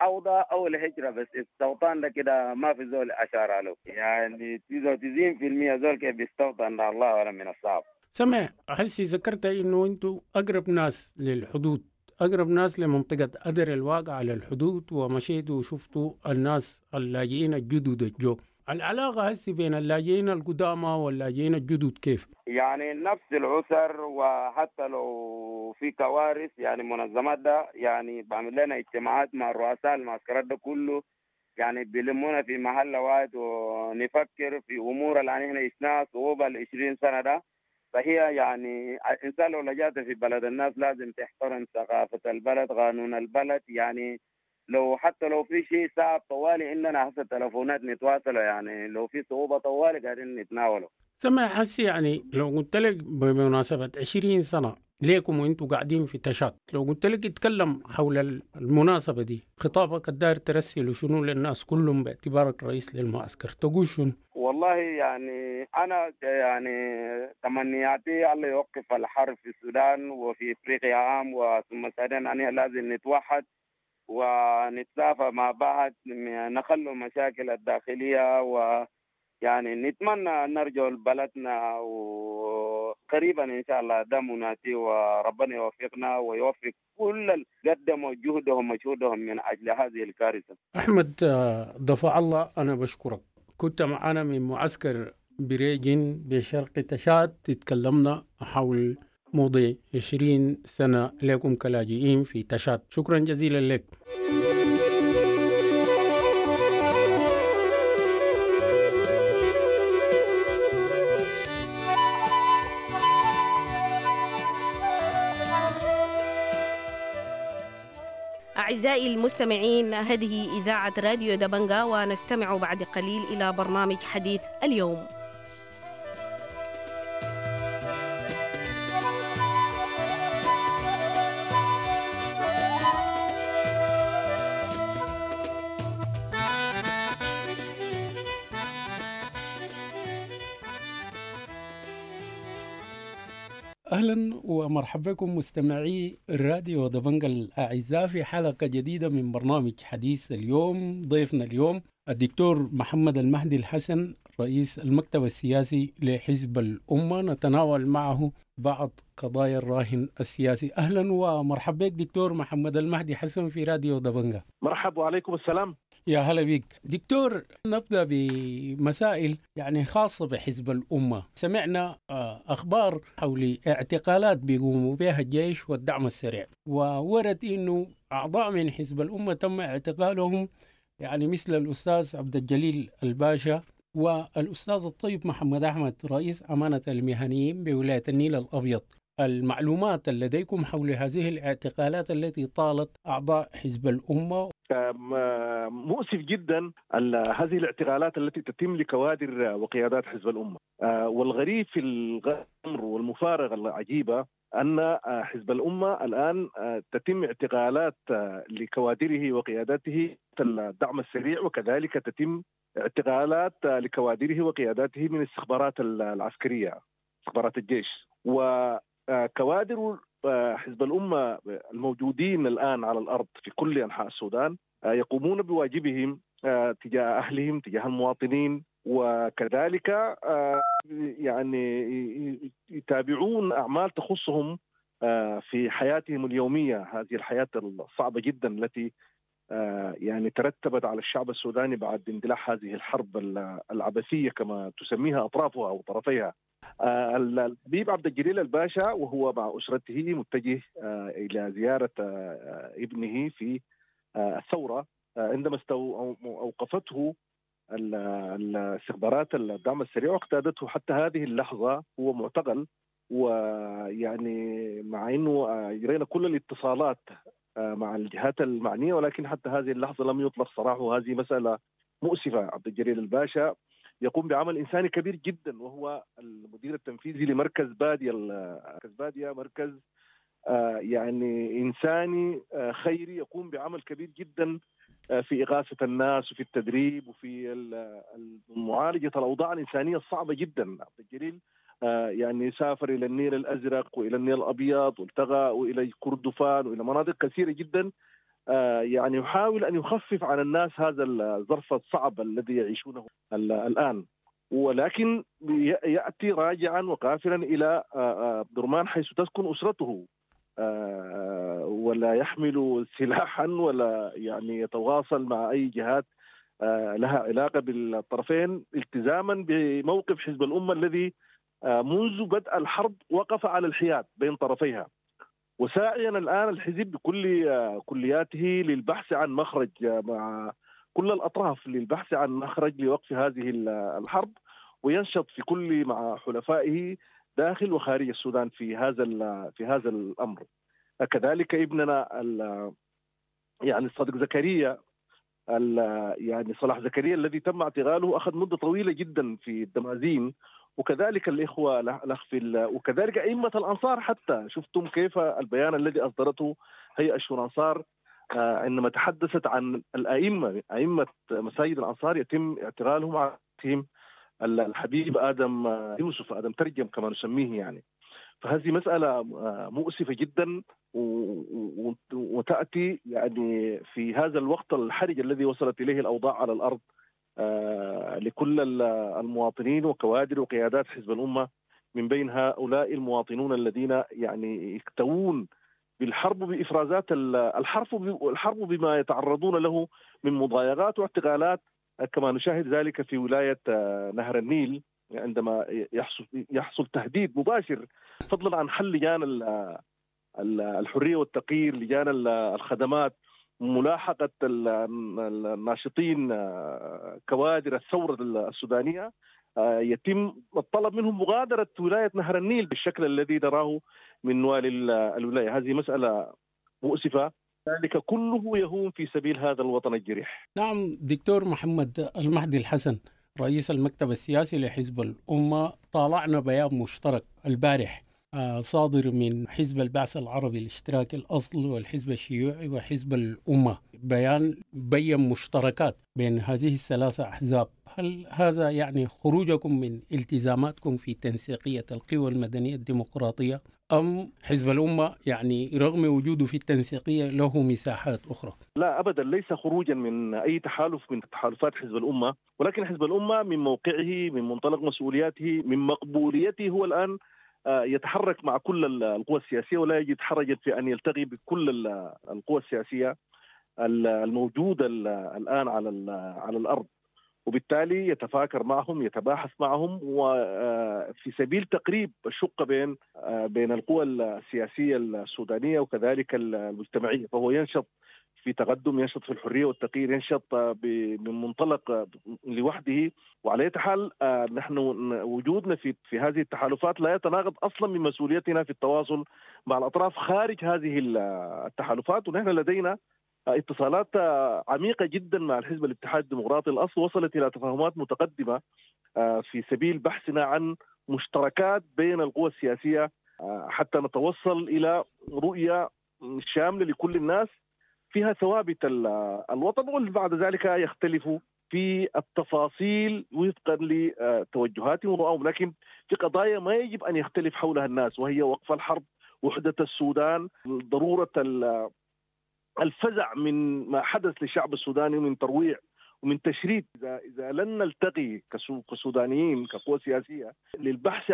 العودة أو الهجرة، بس استوطان ده كده ما في زول أشار له، يعني 99% زول كيف بيستوطن الله ولا من الصعب. سمع حسي ذكرت انه انتوا اقرب ناس للحدود، اقرب ناس لمنطقه ادر الواقع على الحدود، ومشيتوا وشفتوا الناس اللاجئين الجدد الجو. العلاقه هسي بين اللاجئين القدامى واللاجئين الجدد كيف؟ يعني نفس العسر، وحتى لو في كوارث يعني منظمات ده يعني بعمل لنا اجتماعات مع رؤساء المعسكرات ده كله، يعني بيلمونا في محل واحد ونفكر في امور اللي احنا عشناها صعوبه ال 20 سنه ده. فهي يعني الانسان لو لجأت في بلد الناس لازم تحترم ثقافه البلد، قانون البلد، يعني لو حتى لو في شيء صعب طوالي عندنا هسه تلفونات نتواصل، يعني لو في صعوبه طوالي قاعدين نتناوله. سمع حسي يعني لو قلت لك بمناسبة 20 سنة ليكم وانتوا قاعدين في تشات، لو قلت لك اتكلم حول المناسبة دي، خطابك الداير ترسل شنو للناس كلهم باعتبارك رئيس للمعسكر تقول شنو؟ والله يعني أنا يعني تمنياتي الله يوقف الحرب في السودان وفي إفريقيا عام، وثم ثانيا أن لازم نتوحد ونتسافى مع بعض، نخلو المشاكل الداخلية، ويعني نتمنى أن نرجع لبلدنا وقريبا إن شاء الله. ده مناتي، وربنا يوفقنا ويوفق كل اللي قدموا جهدهم ومجهودهم من أجل هذه الكارثة. أحمد دفع الله، أنا بشكرك. كنت معنا من معسكر بريجين بشرق تشاد، تتكلمنا حول مضي 20 سنة لكم كلاجئين في تشاد. شكرا جزيلا لك. أعزائي المستمعين، هذه إذاعة راديو دبنجا، ونستمع بعد قليل إلى برنامج حديث اليوم. أهلا ومرحبا بكم مستمعي الراديو دبنجا الأعزاء في حلقة جديدة من برنامج حديث اليوم. ضيفنا اليوم الدكتور محمد المهدي الحسن، رئيس المكتب السياسي لحزب الأمة. نتناول معه بعض قضايا الراهن السياسي. أهلا ومرحبا بك دكتور محمد المهدي حسن في راديو دبنجا. مرحبا وعليكم السلام. يا هلا بك دكتور. نبدأ بمسائل يعني خاصة بحزب الأمة. سمعنا أخبار حول اعتقالات بيقوموا بها الجيش والدعم السريع، وورد إنه أعضاء من حزب الأمة تم اعتقالهم، يعني مثل الأستاذ عبد الجليل الباشا والأستاذ الطيب محمد أحمد رئيس أمانة المهنيين بولاية النيل الأبيض. المعلومات لديكم حول هذه الاعتقالات التي طالت أعضاء حزب الأمة؟ مؤسف جدا هذه الاعتقالات التي تتم لكوادر وقيادات حزب الأمة. والغريب في الأمر والمفارقة العجيبة أن حزب الأمة الآن تتم اعتقالات لكوادره وقياداته الدعم السريع، وكذلك تتم اعتقالات لكوادره وقياداته من الاستخبارات العسكرية، استخبارات الجيش. وكوادر حزب الأمة الموجودين الآن على الأرض في كل أنحاء السودان يقومون بواجبهم تجاه أهلهم، تجاه المواطنين، وكذلك يعني يتابعون أعمال تخصهم في حياتهم اليومية، هذه الحياة الصعبة جدا التي يعني ترتبت على الشعب السوداني بعد اندلاع هذه الحرب العبثية كما تسميها أطرافها أو طرفيها. الحبيب عبد الجليل الباشا وهو مع أسرته متجه إلى زيارة ابنه في الثورة، عندما أوقفته الاستخبارات الدعم السريع واقتادته حتى هذه اللحظة هو معتقل. ويعني مع أنه يرينا كل الاتصالات مع الجهات المعنية، ولكن حتى هذه اللحظة لم يطلق سراحه. هذه مسألة مؤسفة. عبد الجليل الباشا يقوم بعمل إنساني كبير جدا، وهو المدير التنفيذي لمركز بادية، مركز يعني إنساني خيري يقوم بعمل كبير جدا في إغاثة الناس وفي التدريب وفي معالجة الأوضاع الإنسانية الصعبة جدا. عبد الجليل يعني سافر إلى النيل الأزرق وإلى النيل الأبيض والتغى وإلى كردفان وإلى مناطق كثيرة جدا يعني يحاول أن يخفف عن الناس هذا الظرف الصعب الذي يعيشونه الآن، ولكن يأتي راجعا وقافلا إلى درمان حيث تسكن أسرته، ولا يحمل سلاحا ولا يعني يتواصل مع أي جهات لها علاقة بالطرفين، التزاما بموقف حزب الأمة الذي منذ بدء الحرب وقف على الحياد بين طرفيها، وساعيا الآن الحزب بكل كلياته للبحث عن مخرج مع كل الأطراف، للبحث عن مخرج لوقف هذه الحرب، وينشط في كل مع حلفائه داخل وخارج السودان في هذا الأمر. كذلك ابننا يعني صدق زكريا، يعني صلاح زكريا الذي تم اعتقاله أخذ مدة طويلة جدا في الدمازين، وكذلك الإخوة الأخ وكذلك أئمة الأنصار. حتى شفتم كيف البيان الذي أصدرته هيئة الشؤون الأنصار عندما تحدثت عن أئمة مساجد الأنصار يتم اعتقالهم عن الحبيب آدم يوسف، آدم ترجم كما نسميه يعني. فهذه مسألة مؤسفة جدا، وتأتي يعني في هذا الوقت الحرج الذي وصلت إليه الأوضاع على الأرض لكل المواطنين وكوادر وقيادات حزب الأمة، من بين هؤلاء المواطنون الذين يعني يكتوون بالحرب بإفرازات الحرب بما يتعرضون له من مضايقات واعتقالات، كما نشاهد ذلك في ولاية نهر النيل عندما يحصل تهديد مباشر، فضلا عن حل لجان الحرية والتغيير، لجان الخدمات، ملاحقة الناشطين كوادر الثورة السودانية، يتم الطلب منهم مغادرة ولاية نهر النيل بالشكل الذي نراه من والي الولاية. هذه مسألة مؤسفة، ذلك كله يهون في سبيل هذا الوطن الجريح. نعم دكتور محمد المهدي الحسن، رئيس المكتب السياسي لحزب الأمة، طالعنا بيان مشترك البارح صادر من حزب البعث العربي الاشتراكي الأصل والحزب الشيوعي وحزب الأمة، بيان بين مشتركات بين هذه الثلاثة أحزاب. هل هذا يعني خروجكم من التزاماتكم في تنسيقية القوى المدنية الديمقراطية، أم حزب الأمة يعني رغم وجوده في التنسيقية له مساحات أخرى؟ لا أبدا، ليس خروجا من أي تحالف من تحالفات حزب الأمة، ولكن حزب الأمة من موقعه، من منطلق مسؤولياته، من مقبوليته، هو الآن يتحرك مع كل القوى السياسية، ولا يجد حرجا في أن يلتقي بكل القوى السياسية الموجودة الآن على الأرض، وبالتالي يتفاكر معهم، يتباحث معهم، وفي سبيل تقريب الشقة بين القوى السياسية السودانية وكذلك المجتمعية. فهو ينشط في تقدم، ينشط في الحرية والتغيير، ينشط من منطلق لوحده. وعلى أي حال نحن وجودنا في هذه التحالفات لا يتناقض أصلا من مسؤوليتنا في التواصل مع الأطراف خارج هذه التحالفات. ونحن لدينا اتصالات عميقة جدا مع الحزب الاتحاد الديمقراطي الأصل، وصلت إلى تفاهمات متقدمة في سبيل بحثنا عن مشتركات بين القوى السياسية حتى نتوصل إلى رؤية شاملة لكل الناس فيها ثوابت الوطن، وبعد ذلك يختلف في التفاصيل وفقا لتوجهاتهم ورؤاهم، لكن في قضايا ما يجب أن يختلف حولها الناس، وهي وقف الحرب، وحدة السودان، ضرورة الفزع من ما حدث للشعب السوداني من ترويع ومن تشريد. إذا لن نلتقي كسودانيين كقوى سياسية للبحث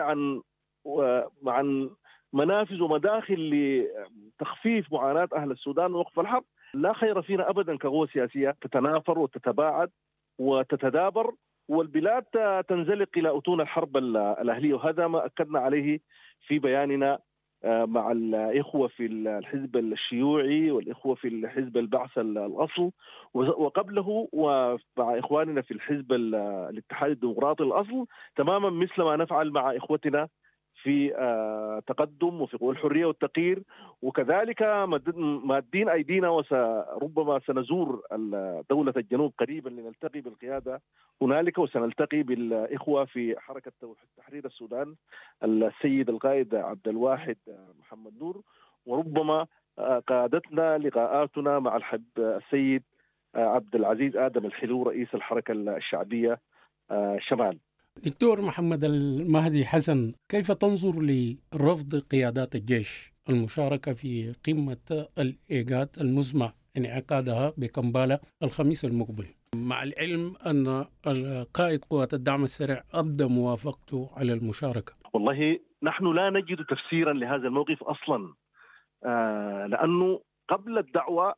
عن منافذ ومداخل لتخفيف معاناة أهل السودان ووقف الحرب، لا خير فينا أبدا كقوى سياسية تتنافر وتتباعد وتتدابر، والبلاد تنزلق إلى أتون الحرب الأهلية. وهذا ما أكدنا عليه في بياننا مع الإخوة في الحزب الشيوعي والإخوة في الحزب البعث الأصل وقبله، ومع إخواننا في الحزب الاتحاد الديمقراطي الأصل، تماما مثل ما نفعل مع إخوتنا في تقدم وفي الحرية والتغيير. وكذلك مادين أيدينا، وربما سنزور دولة الجنوب قريبا لنلتقي بالقيادة هنالك، وسنلتقي بالإخوة في حركة تحرير السودان، السيد القائد عبد الواحد محمد نور، وربما قادتنا لقاءاتنا مع السيد عبد العزيز آدم الحلو رئيس الحركة الشعبية شمال. دكتور محمد المهدي حسن، كيف تنظر لرفض قيادات الجيش المشاركة في قمة الإيجاد المزمع انعقادها بكمبالا الخميس المقبل، مع العلم أن قائد قوات الدعم السريع أبدى موافقته على المشاركة. والله نحن لا نجد تفسيرا لهذا الموقف أصلا، لأنه قبل الدعوة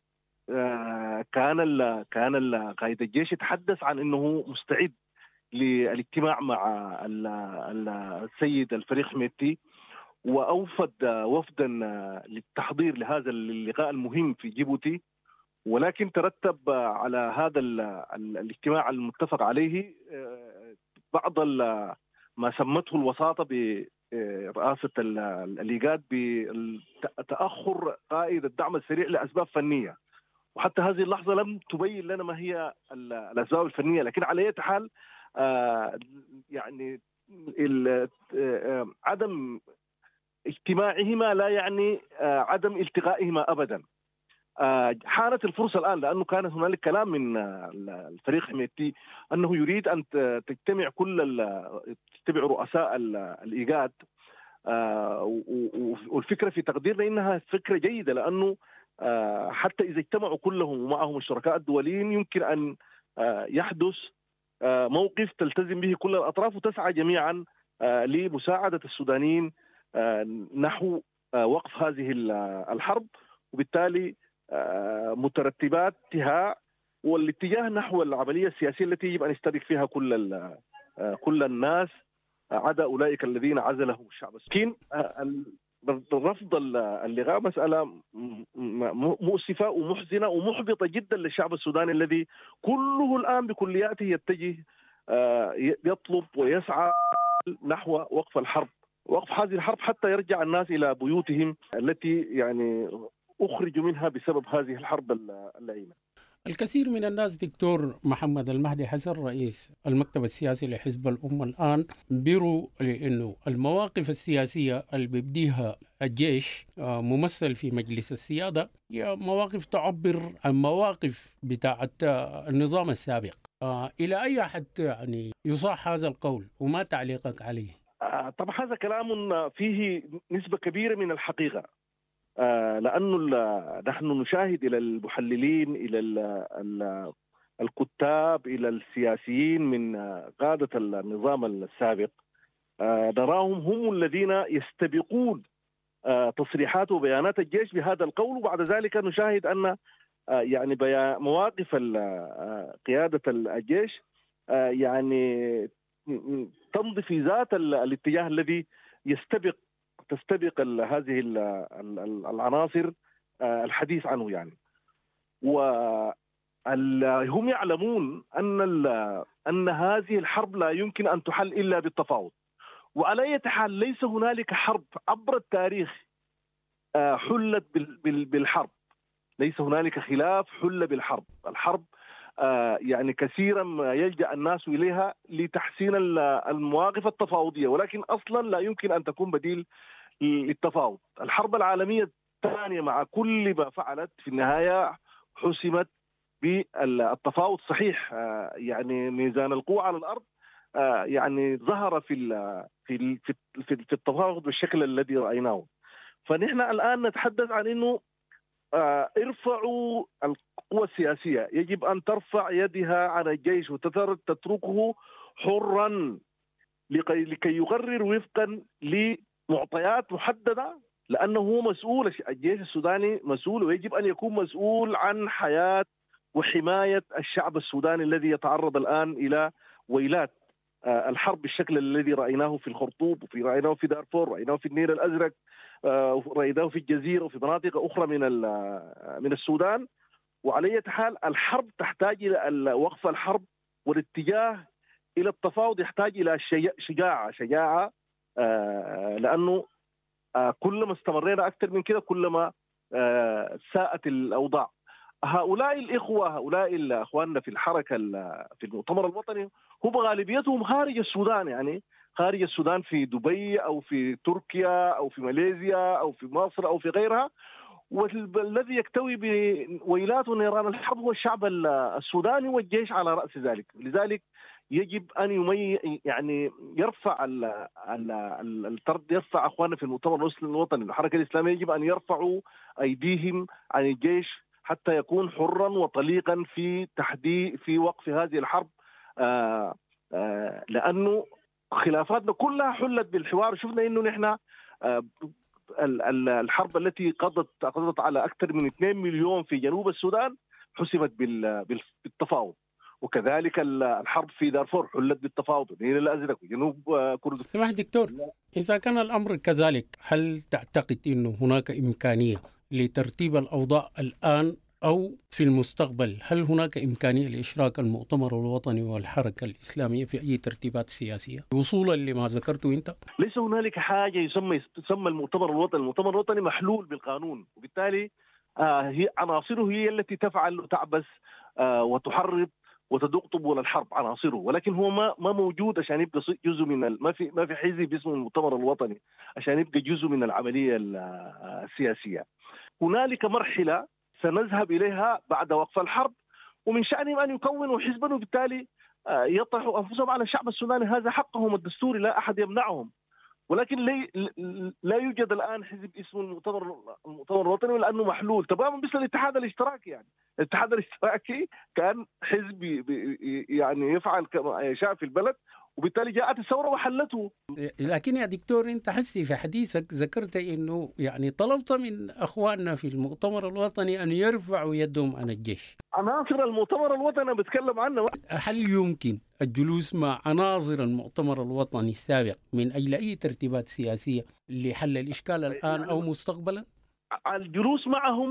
كان قائد الجيش يتحدث عن أنه مستعد للاجتماع مع السيد الفريق حميدتي، وأوفد وفدا للتحضير لهذا اللقاء المهم في جيبوتي، ولكن ترتب على هذا الاجتماع المتفق عليه بعض ما سمته الوساطة برئاسة الإيجاد بتأخر قائد الدعم السريع لأسباب فنية، وحتى هذه اللحظة لم تبين لنا ما هي الأسباب الفنية. لكن على أي حال يعني عدم اجتماعهما لا يعني عدم التقائهما أبدا. حانت الفرصة الآن، لأنه كان هنالك كلام من الفريق حميدتي أنه يريد أن تجتمع تجتمع رؤساء الإيجاد، والفكرة في تقديرنا إنها فكرة جيدة، لأنه حتى إذا اجتمعوا كلهم ومعهم الشركاء الدوليين يمكن أن يحدث موقف تلتزم به كل الأطراف وتسعى جميعا لمساعدة السودانيين نحو وقف هذه الحرب، وبالتالي مترتباتها والاتجاه نحو العملية السياسية التي يجب أن يشترك فيها كل الناس عدا أولئك الذين عزلهم الشعب. لكن رفض اللقاء مسألة مؤسفة ومحزنة ومحبطة جدا للشعب السوداني الذي كله الآن بكلياته يتجه يطلب ويسعى نحو وقف الحرب، وقف هذه الحرب حتى يرجع الناس إلى بيوتهم التي يعني أخرجوا منها بسبب هذه الحرب اللعينة. الكثير من الناس دكتور محمد المهدي حسن رئيس المكتب السياسي لحزب الأمة الآن بيروا لأنه المواقف السياسية اللي بيبديها الجيش ممثل في مجلس السيادة هي مواقف تعبر عن مواقف بتاعة النظام السابق. إلى أي حد يعني يصح هذا القول وما تعليقك عليه؟ طبعا هذا كلام فيه نسبة كبيرة من الحقيقة، لأنه نحن نشاهد إلى المحللين، إلى الكتاب، إلى السياسيين من قادة النظام السابق، نراهم هم الذين يستبقون تصريحات وبيانات الجيش بهذا القول، وبعد ذلك نشاهد أن يعني مواقف قيادة الجيش يعني تمضي في ذات الاتجاه الذي تستبق هذه العناصر الحديث عنه يعني. وهم يعلمون أن هذه الحرب لا يمكن أن تحل إلا بالتفاوض، وعلى أي حال ليس هنالك حرب عبر التاريخ حلت بالحرب، ليس هنالك خلاف حل بالحرب. الحرب يعني كثيرا ما يلجأ الناس إليها لتحسين المواقف التفاوضية، ولكن أصلا لا يمكن أن تكون بديل للتفاوض. الحرب العالمية الثانية مع كل ما فعلت في النهاية حسمت بالتفاوض. صحيح يعني ميزان القوى على الأرض يعني ظهر في التفاوض بالشكل الذي رأيناه. فنحن الآن نتحدث عن إنه ارفعوا القوى السياسية، يجب أن ترفع يدها عن الجيش وتتركه حرا لكي يقرر وفقا لمعطيات محددة، لأنه هو مسؤول. الجيش السوداني مسؤول ويجب أن يكون مسؤول عن حياة وحماية الشعب السوداني الذي يتعرض الآن إلى ويلات الحرب بالشكل الذي رأيناه في الخرطوم، رأيناه في دارفور، رأيناه في النيل الأزرق، رأيناه في الجزيرة وفي مناطق أخرى من السودان. وعلى أي حال الحرب تحتاج إلى وقف الحرب، والاتجاه إلى التفاوض يحتاج إلى شجاعة، لأنه كلما استمرينا أكثر من كده كلما ساءت الأوضاع. هؤلاء الإخوة، هؤلاء أخواننا في الحركة في المؤتمر الوطني هم غالبيتهم خارج السودان، يعني خارج السودان في دبي أو في تركيا أو في ماليزيا أو في مصر أو في غيرها، والذي يكتوي بويلات ونيران الحرب هو الشعب السوداني والجيش على رأس ذلك. لذلك يجب أن يعني يرفع يرفع أخواننا في المؤتمر الوطني الحركة الإسلامية، يجب أن يرفعوا أيديهم عن الجيش حتى يكون حرا وطليقا في وقف هذه الحرب، لأنه خلافاتنا كلها حلت بالحوار. شفنا إنه نحن الحرب التي قضت على أكثر من 2 مليون في جنوب السودان حسمت بالتفاوض، وكذلك الحرب في دارفور حلت بالتفاوض، النيل الأزرق وجنوب كردستان. سمح دكتور، إذا كان الأمر كذلك، هل تعتقد أنه هناك إمكانية لترتيب الأوضاع الآن أو في المستقبل؟ هل هناك إمكانية لإشراك المؤتمر الوطني والحركة الإسلامية في أي ترتيبات سياسية وصولا لما ذكرته أنت؟ ليس هنالك حاجة يسمى المؤتمر الوطني. المؤتمر الوطني محلول بالقانون، وبالتالي هي عناصره هي التي تفعل وتعبث وتحرض وتدق طبول الحرب عناصره، ولكن هو ما موجود عشان يبقى جزء من ما في حزب اسمه المؤتمر الوطني عشان يبقى جزء من العملية السياسية. هنالك مرحلة سنذهب إليها بعد وقف الحرب، ومن شأنهم أن يكونوا حزبا، وبالتالي يطرحوا أنفسهم على الشعب السوداني. هذا حقهم الدستوري، لا أحد يمنعهم، ولكن لا يوجد الآن حزب اسمه المؤتمر الوطني لأنه محلول تماما مثل الاتحاد الاشتراكي. يعني الاتحاد الاشتراكي كان حزب يعني يفعل كما يشاء في البلد، وبالتالي جاءت الثورة وحلته. لكن يا دكتور، انت حسي في حديثك ذكرت انه يعني طلبت من اخواننا في المؤتمر الوطني ان يرفعوا يدهم عن الجيش. عناصر المؤتمر الوطني بتكلم عنه. هل يمكن الجلوس مع عناصر المؤتمر الوطني السابق من اجل اي ترتيبات سياسية لحل الاشكال الان او مستقبلا؟ الجلوس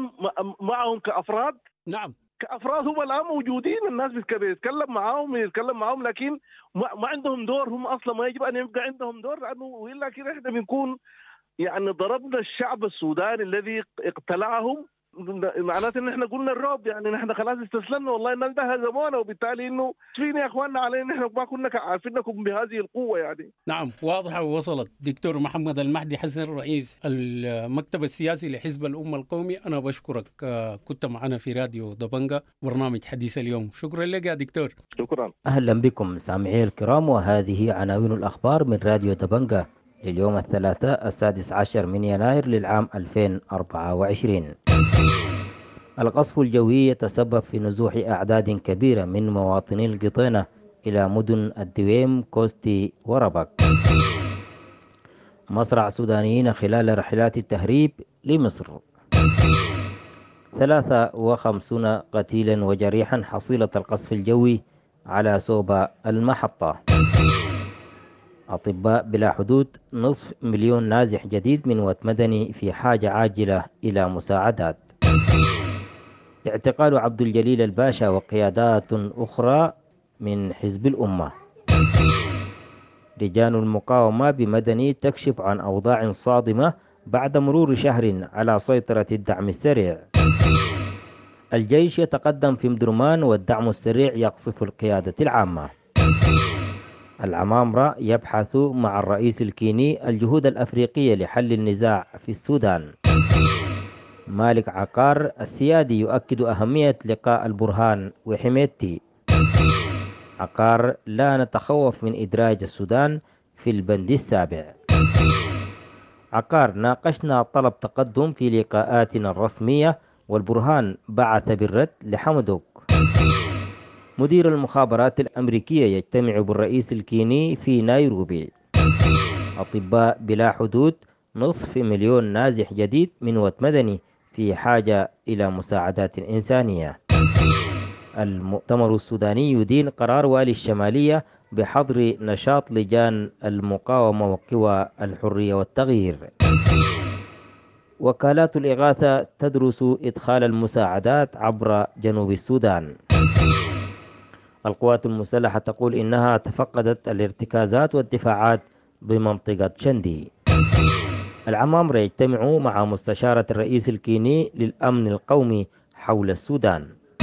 معهم كأفراد؟ نعم، كأفراد هم الآن موجودين، الناس يتكلم معهم، لكن ما عندهم دور. هم أصلا ما يجب أن يبقى عندهم دور، لأنه وإلا كده إحنا بنكون يعني ضربنا الشعب السوداني الذي اقتلعهم. معناته ان احنا قلنا الرعب، يعني نحن خلاص استسلمنا، والله الناس ده هزمونا، وبالتالي انه فين يا اخواننا علينا، نحن ما كنا عارفينكم بهذه القوه يعني. نعم، واضحه ووصلت. دكتور محمد المهدي حسن، رئيس المكتب السياسي لحزب الامه القومي، انا بشكرك، كنت معنا في راديو دبنجا برنامج حديث اليوم. شكرا لك يا دكتور. شكرا. اهلا بكم سامعي الكرام، وهذه عناوين الاخبار من راديو دبنجا لليوم الثلاثاء 16 من يناير للعام 2024. القصف الجوي يتسبب في نزوح أعداد كبيرة من مواطني القطينة إلى مدن الدويم، كوستي وربك. مصرع سودانيين خلال رحلات التهريب لمصر. 53 قتيلا وجريحا حصيلة القصف الجوي على سوبا المحطة. أطباء بلا حدود، 500,000 نازح جديد من وت مدني في حاجة عاجلة إلى مساعدات. اعتقال عبد الجليل الباشا وقيادات أخرى من حزب الأمة. لجان المقاومة بمدني تكشف عن أوضاع صادمة بعد مرور شهر على سيطرة الدعم السريع. الجيش يتقدم في مدرمان والدعم السريع يقصف القيادة العامة. العمامرة يبحث مع الرئيس الكيني الجهود الأفريقية لحل النزاع في السودان. مالك عقار السيادي يؤكد أهمية لقاء البرهان وحميتي. عقار: لا نتخوف من إدراج السودان في البند السابع. عقار: ناقشنا طلب تقدم في لقاءاتنا الرسمية، والبرهان بعث بالرد لحمدوك. مدير المخابرات الأمريكية يجتمع بالرئيس الكيني في نيروبي. أطباء بلا حدود، 500,000 نازح جديد من وت مدني في حاجة إلى مساعدات إنسانية. المؤتمر السوداني يدين قرار والي الشمالية بحظر نشاط لجان المقاومة وقوى الحرية والتغيير. وكالات الإغاثة تدرس إدخال المساعدات عبر جنوب السودان. القوات المسلحة تقول إنها تفقدت الارتكازات والدفاعات بمنطقة شندي. العمامرة يجتمعوا مع مستشارة الرئيس الكيني للأمن القومي حول السودان.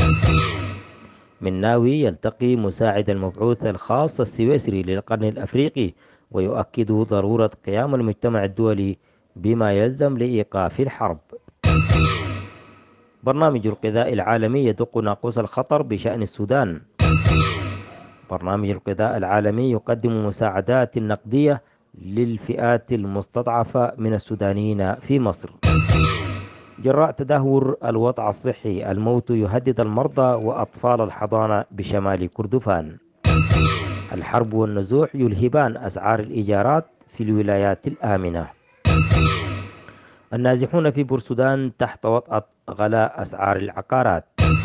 مناوي يلتقي مساعد المبعوث الخاص السويسري للقرن الأفريقي ويؤكد ضرورة قيام المجتمع الدولي بما يلزم لإيقاف الحرب. برنامج الغذاء العالمي يدق ناقوس الخطر بشأن السودان. برنامج الغذاء العالمي يقدم مساعدات نقدية للفئات المستضعفة من السودانيين في مصر. جراء تدهور الوضع الصحي. الموت يهدد المرضى وأطفال الحضانة بشمال كردفان. الحرب والنزوح يلهبان أسعار الإيجارات في الولايات الآمنة. النازحون في بورسودان تحت وطأة غلاء أسعار العقارات.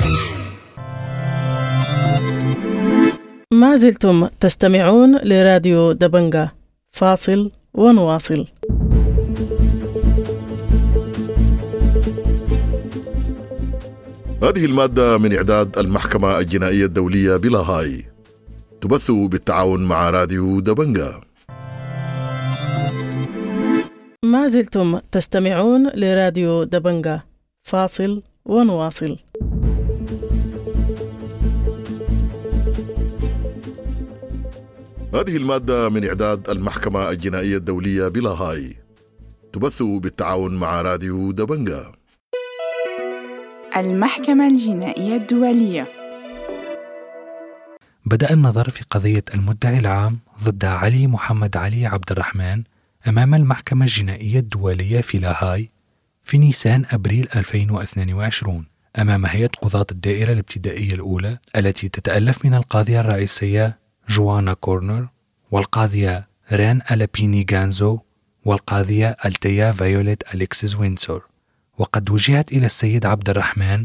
ما زلتم تستمعون لراديو دبنجا. فاصل ونواصل. هذه المادة من إعداد المحكمة الجنائية الدولية بلاهاي، تبث بالتعاون مع راديو دبنجا. ما زلتم تستمعون لراديو دبنجا. فاصل ونواصل. هذه المادة من إعداد المحكمة الجنائية الدولية بلاهاي، تبث بالتعاون مع راديو دبنجا. المحكمة الجنائية الدولية. بدأ النظر في قضية المدعي العام ضد علي محمد علي عبد الرحمن أمام المحكمة الجنائية الدولية في لاهاي في نيسان أبريل 2022 أمام هيئة قضاة الدائرة الابتدائية الأولى التي تتألف من القاضية الرئيسية جوانا كورنر والقاضية رين ألابيني غانزو والقاضية ألتيا فايوليت أليكسيس وينسور. وقد وجهت إلى السيد عبد الرحمن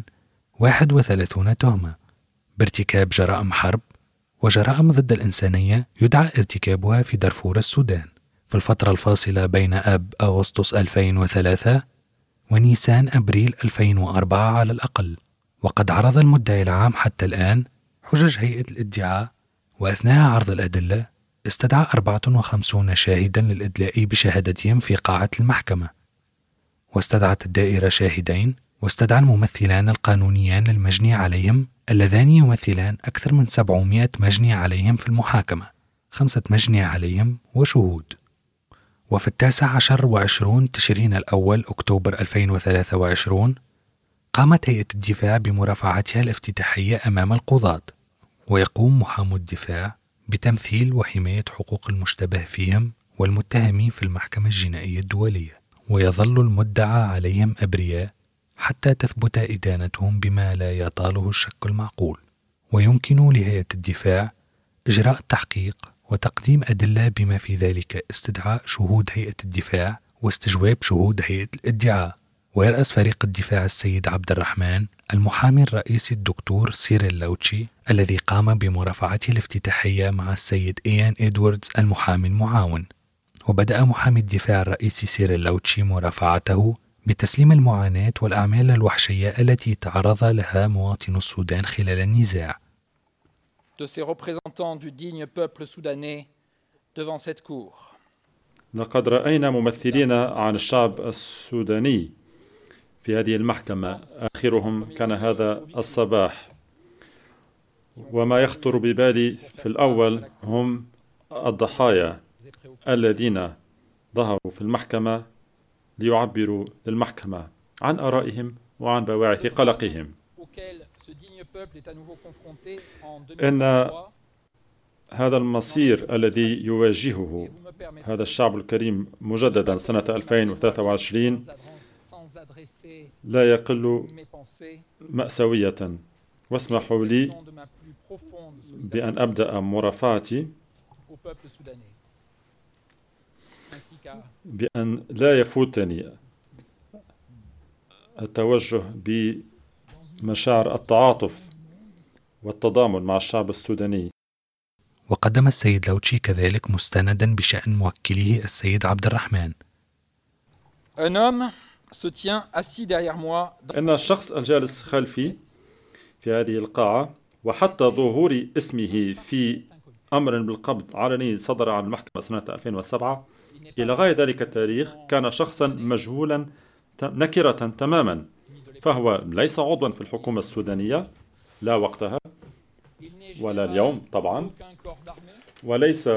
31 تهمة بارتكاب جرائم حرب وجرائم ضد الإنسانية يدعى ارتكابها في دارفور السودان في الفترة الفاصلة بين آب أغسطس 2003 ونيسان أبريل 2004 على الأقل. وقد عرض المدعي العام حتى الآن حجج هيئة الادعاء، وأثناء عرض الأدلة استدعى 54 شاهدا للإدلاء بشهادتهم في قاعة المحكمة، واستدعت الدائرة شاهدين، واستدعى الممثلان القانونيان للمجني عليهم اللذان يمثلان أكثر من 700 مجني عليهم في المحاكمة، 5 مجني عليهم وشهود. وفي 19 تشرين الأول أكتوبر 2023 قامت هيئة الدفاع بمرافعتها الافتتاحية أمام القضاة، ويقوم محامو الدفاع بتمثيل وحماية حقوق المشتبه فيهم والمتهمين في المحكمة الجنائية الدولية، ويظل المدعى عليهم أبرياء حتى تثبت إدانتهم بما لا يطاله الشك المعقول. ويمكن لهيئة الدفاع إجراء تحقيق وتقديم أدلة بما في ذلك استدعاء شهود هيئة الدفاع واستجواب شهود هيئة الادعاء. ويرأس فريق الدفاع السيد عبد الرحمن المحامي الرئيسي الدكتور سيريل لوتشي الذي قام بمرافعته الافتتاحية مع السيد إيان إدواردز المحامي المعاون. وبدأ محامي الدفاع الرئيسي سيريل لوتشي مرافعته بتسليم المعاناة والأعمال الوحشية التي تعرض لها مواطنو السودان خلال النزاع. De ces représentants du digne peuple soudanais devant cette cour. لقد رأينا ممثلين عن الشعب السوداني في هذه المحكمة، آخرهم كان هذا الصباح. وما يخطر ببالي في الأول هم الضحايا الذين ظهروا في المحكمة ليعبروا للمحكمة عن آرائهم وعن بواعث قلقهم. إن هذا المصير الذي يواجهه هذا الشعب الكريم مجددا سنة 2023 لا يقل مأساوية. واسمحوا لي بأن أبدأ مرافعتي بأن لا يفوتني التوجه بمشاعر التعاطف والتضامن مع الشعب السوداني. وقدم السيد لوتشي كذلك مستندا بشأن موكله السيد عبد الرحمن. إن الشخص الجالس خلفي في هذه القاعة وحتى ظهور اسمه في أمر بالقبض علني صدر عن المحكمة سنة 2007 إلى غاية ذلك التاريخ كان شخصا مجهولا نكرة تماما، فهو ليس عضوا في الحكومة السودانية لا وقتها ولا اليوم طبعا، وليس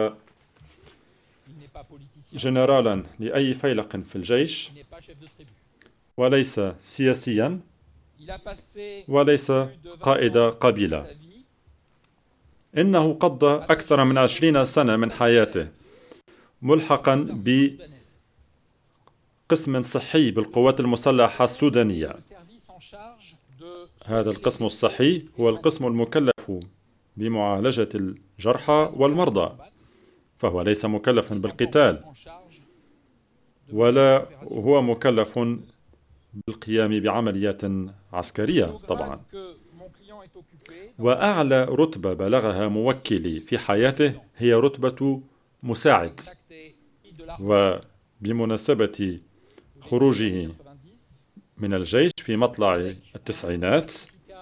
جنرالا لأي فيلق في الجيش، وليس سياسيا، وليس قائد قبيلة. إنه قضى أكثر من 20 سنة من حياته ملحقا قسم صحي بالقوات المسلحة السودانية. هذا القسم الصحي هو القسم المكلف بمعالجة الجرحى والمرضى، فهو ليس مكلفا بالقتال ولا هو مكلف بالقيام بعمليات عسكرية طبعا. وأعلى رتبة بلغها موكلي في حياته هي رتبة مساعد. وبمناسبة خروجه من الجيش في مطلع التسعينات،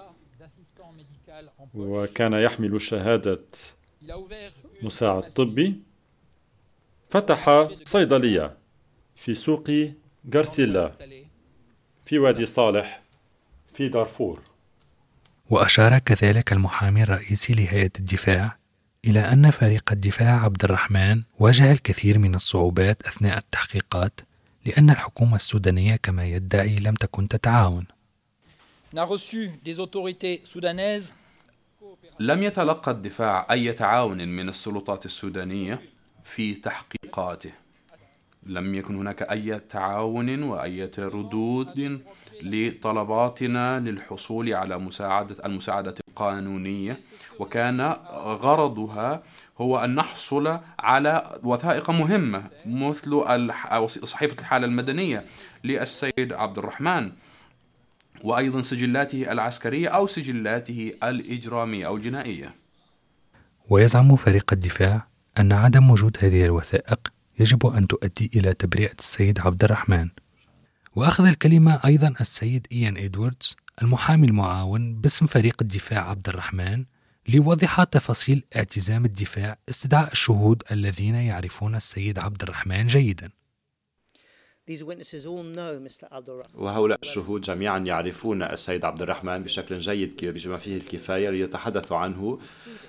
وكان يحمل شهادة مساعد طبي، فتح صيدلية في سوق غارسيلا في وادي صالح في دارفور. وأشار كذلك المحامي الرئيسي لهيئة الدفاع إلى أن فريق الدفاع عبد الرحمن واجه الكثير من الصعوبات أثناء التحقيقات، لأن الحكومة السودانية كما يدعي لم تكن تتعاون. لم يتلقى الدفاع أي تعاون من السلطات السودانية في تحقيقاته. لم يكن هناك أي تعاون وأي ردود لطلباتنا للحصول على المساعدة القانونية، وكان غرضها هو أن نحصل على وثائق مهمة مثل صحيفة الحالة المدنية للسيد عبد الرحمن، وأيضا سجلاته العسكرية أو سجلاته الإجرامية أو الجنائية. ويزعم فريق الدفاع أن عدم وجود هذه الوثائق يجب أن تؤدي إلى تبرئة السيد عبد الرحمن. وأخذ الكلمة أيضا السيد إيان إدواردز المحامي المعاون باسم فريق الدفاع عبد الرحمن ليوضح تفاصيل اعتزام الدفاع استدعاء الشهود الذين يعرفون السيد عبد الرحمن جيدا. وهؤلاء الشهود جميعا يعرفون السيد عبد الرحمن بشكل جيد بما فيه الكفاية ليتحدثوا عنه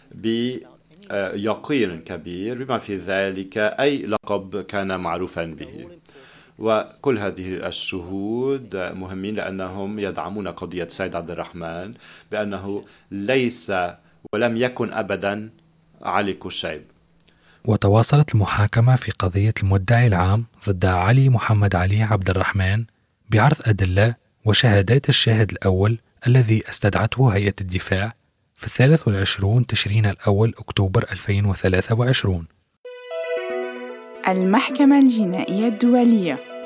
بيقين كبير، بما في ذلك أي لقب كان معروفا به. وكل هذه الشهود مهمين لأنهم يدعمون قضية السيد عبد الرحمن بأنه ليس ولم يكن أبدا علي كوشيب. وتواصلت المحاكمة في قضية المدعي العام ضد علي محمد علي عبد الرحمن بعرض أدلة وشهادات الشاهد الأول الذي استدعته هيئة الدفاع في 23 تشرين الأول أكتوبر 2023. المحكمة الجنائية الدولية.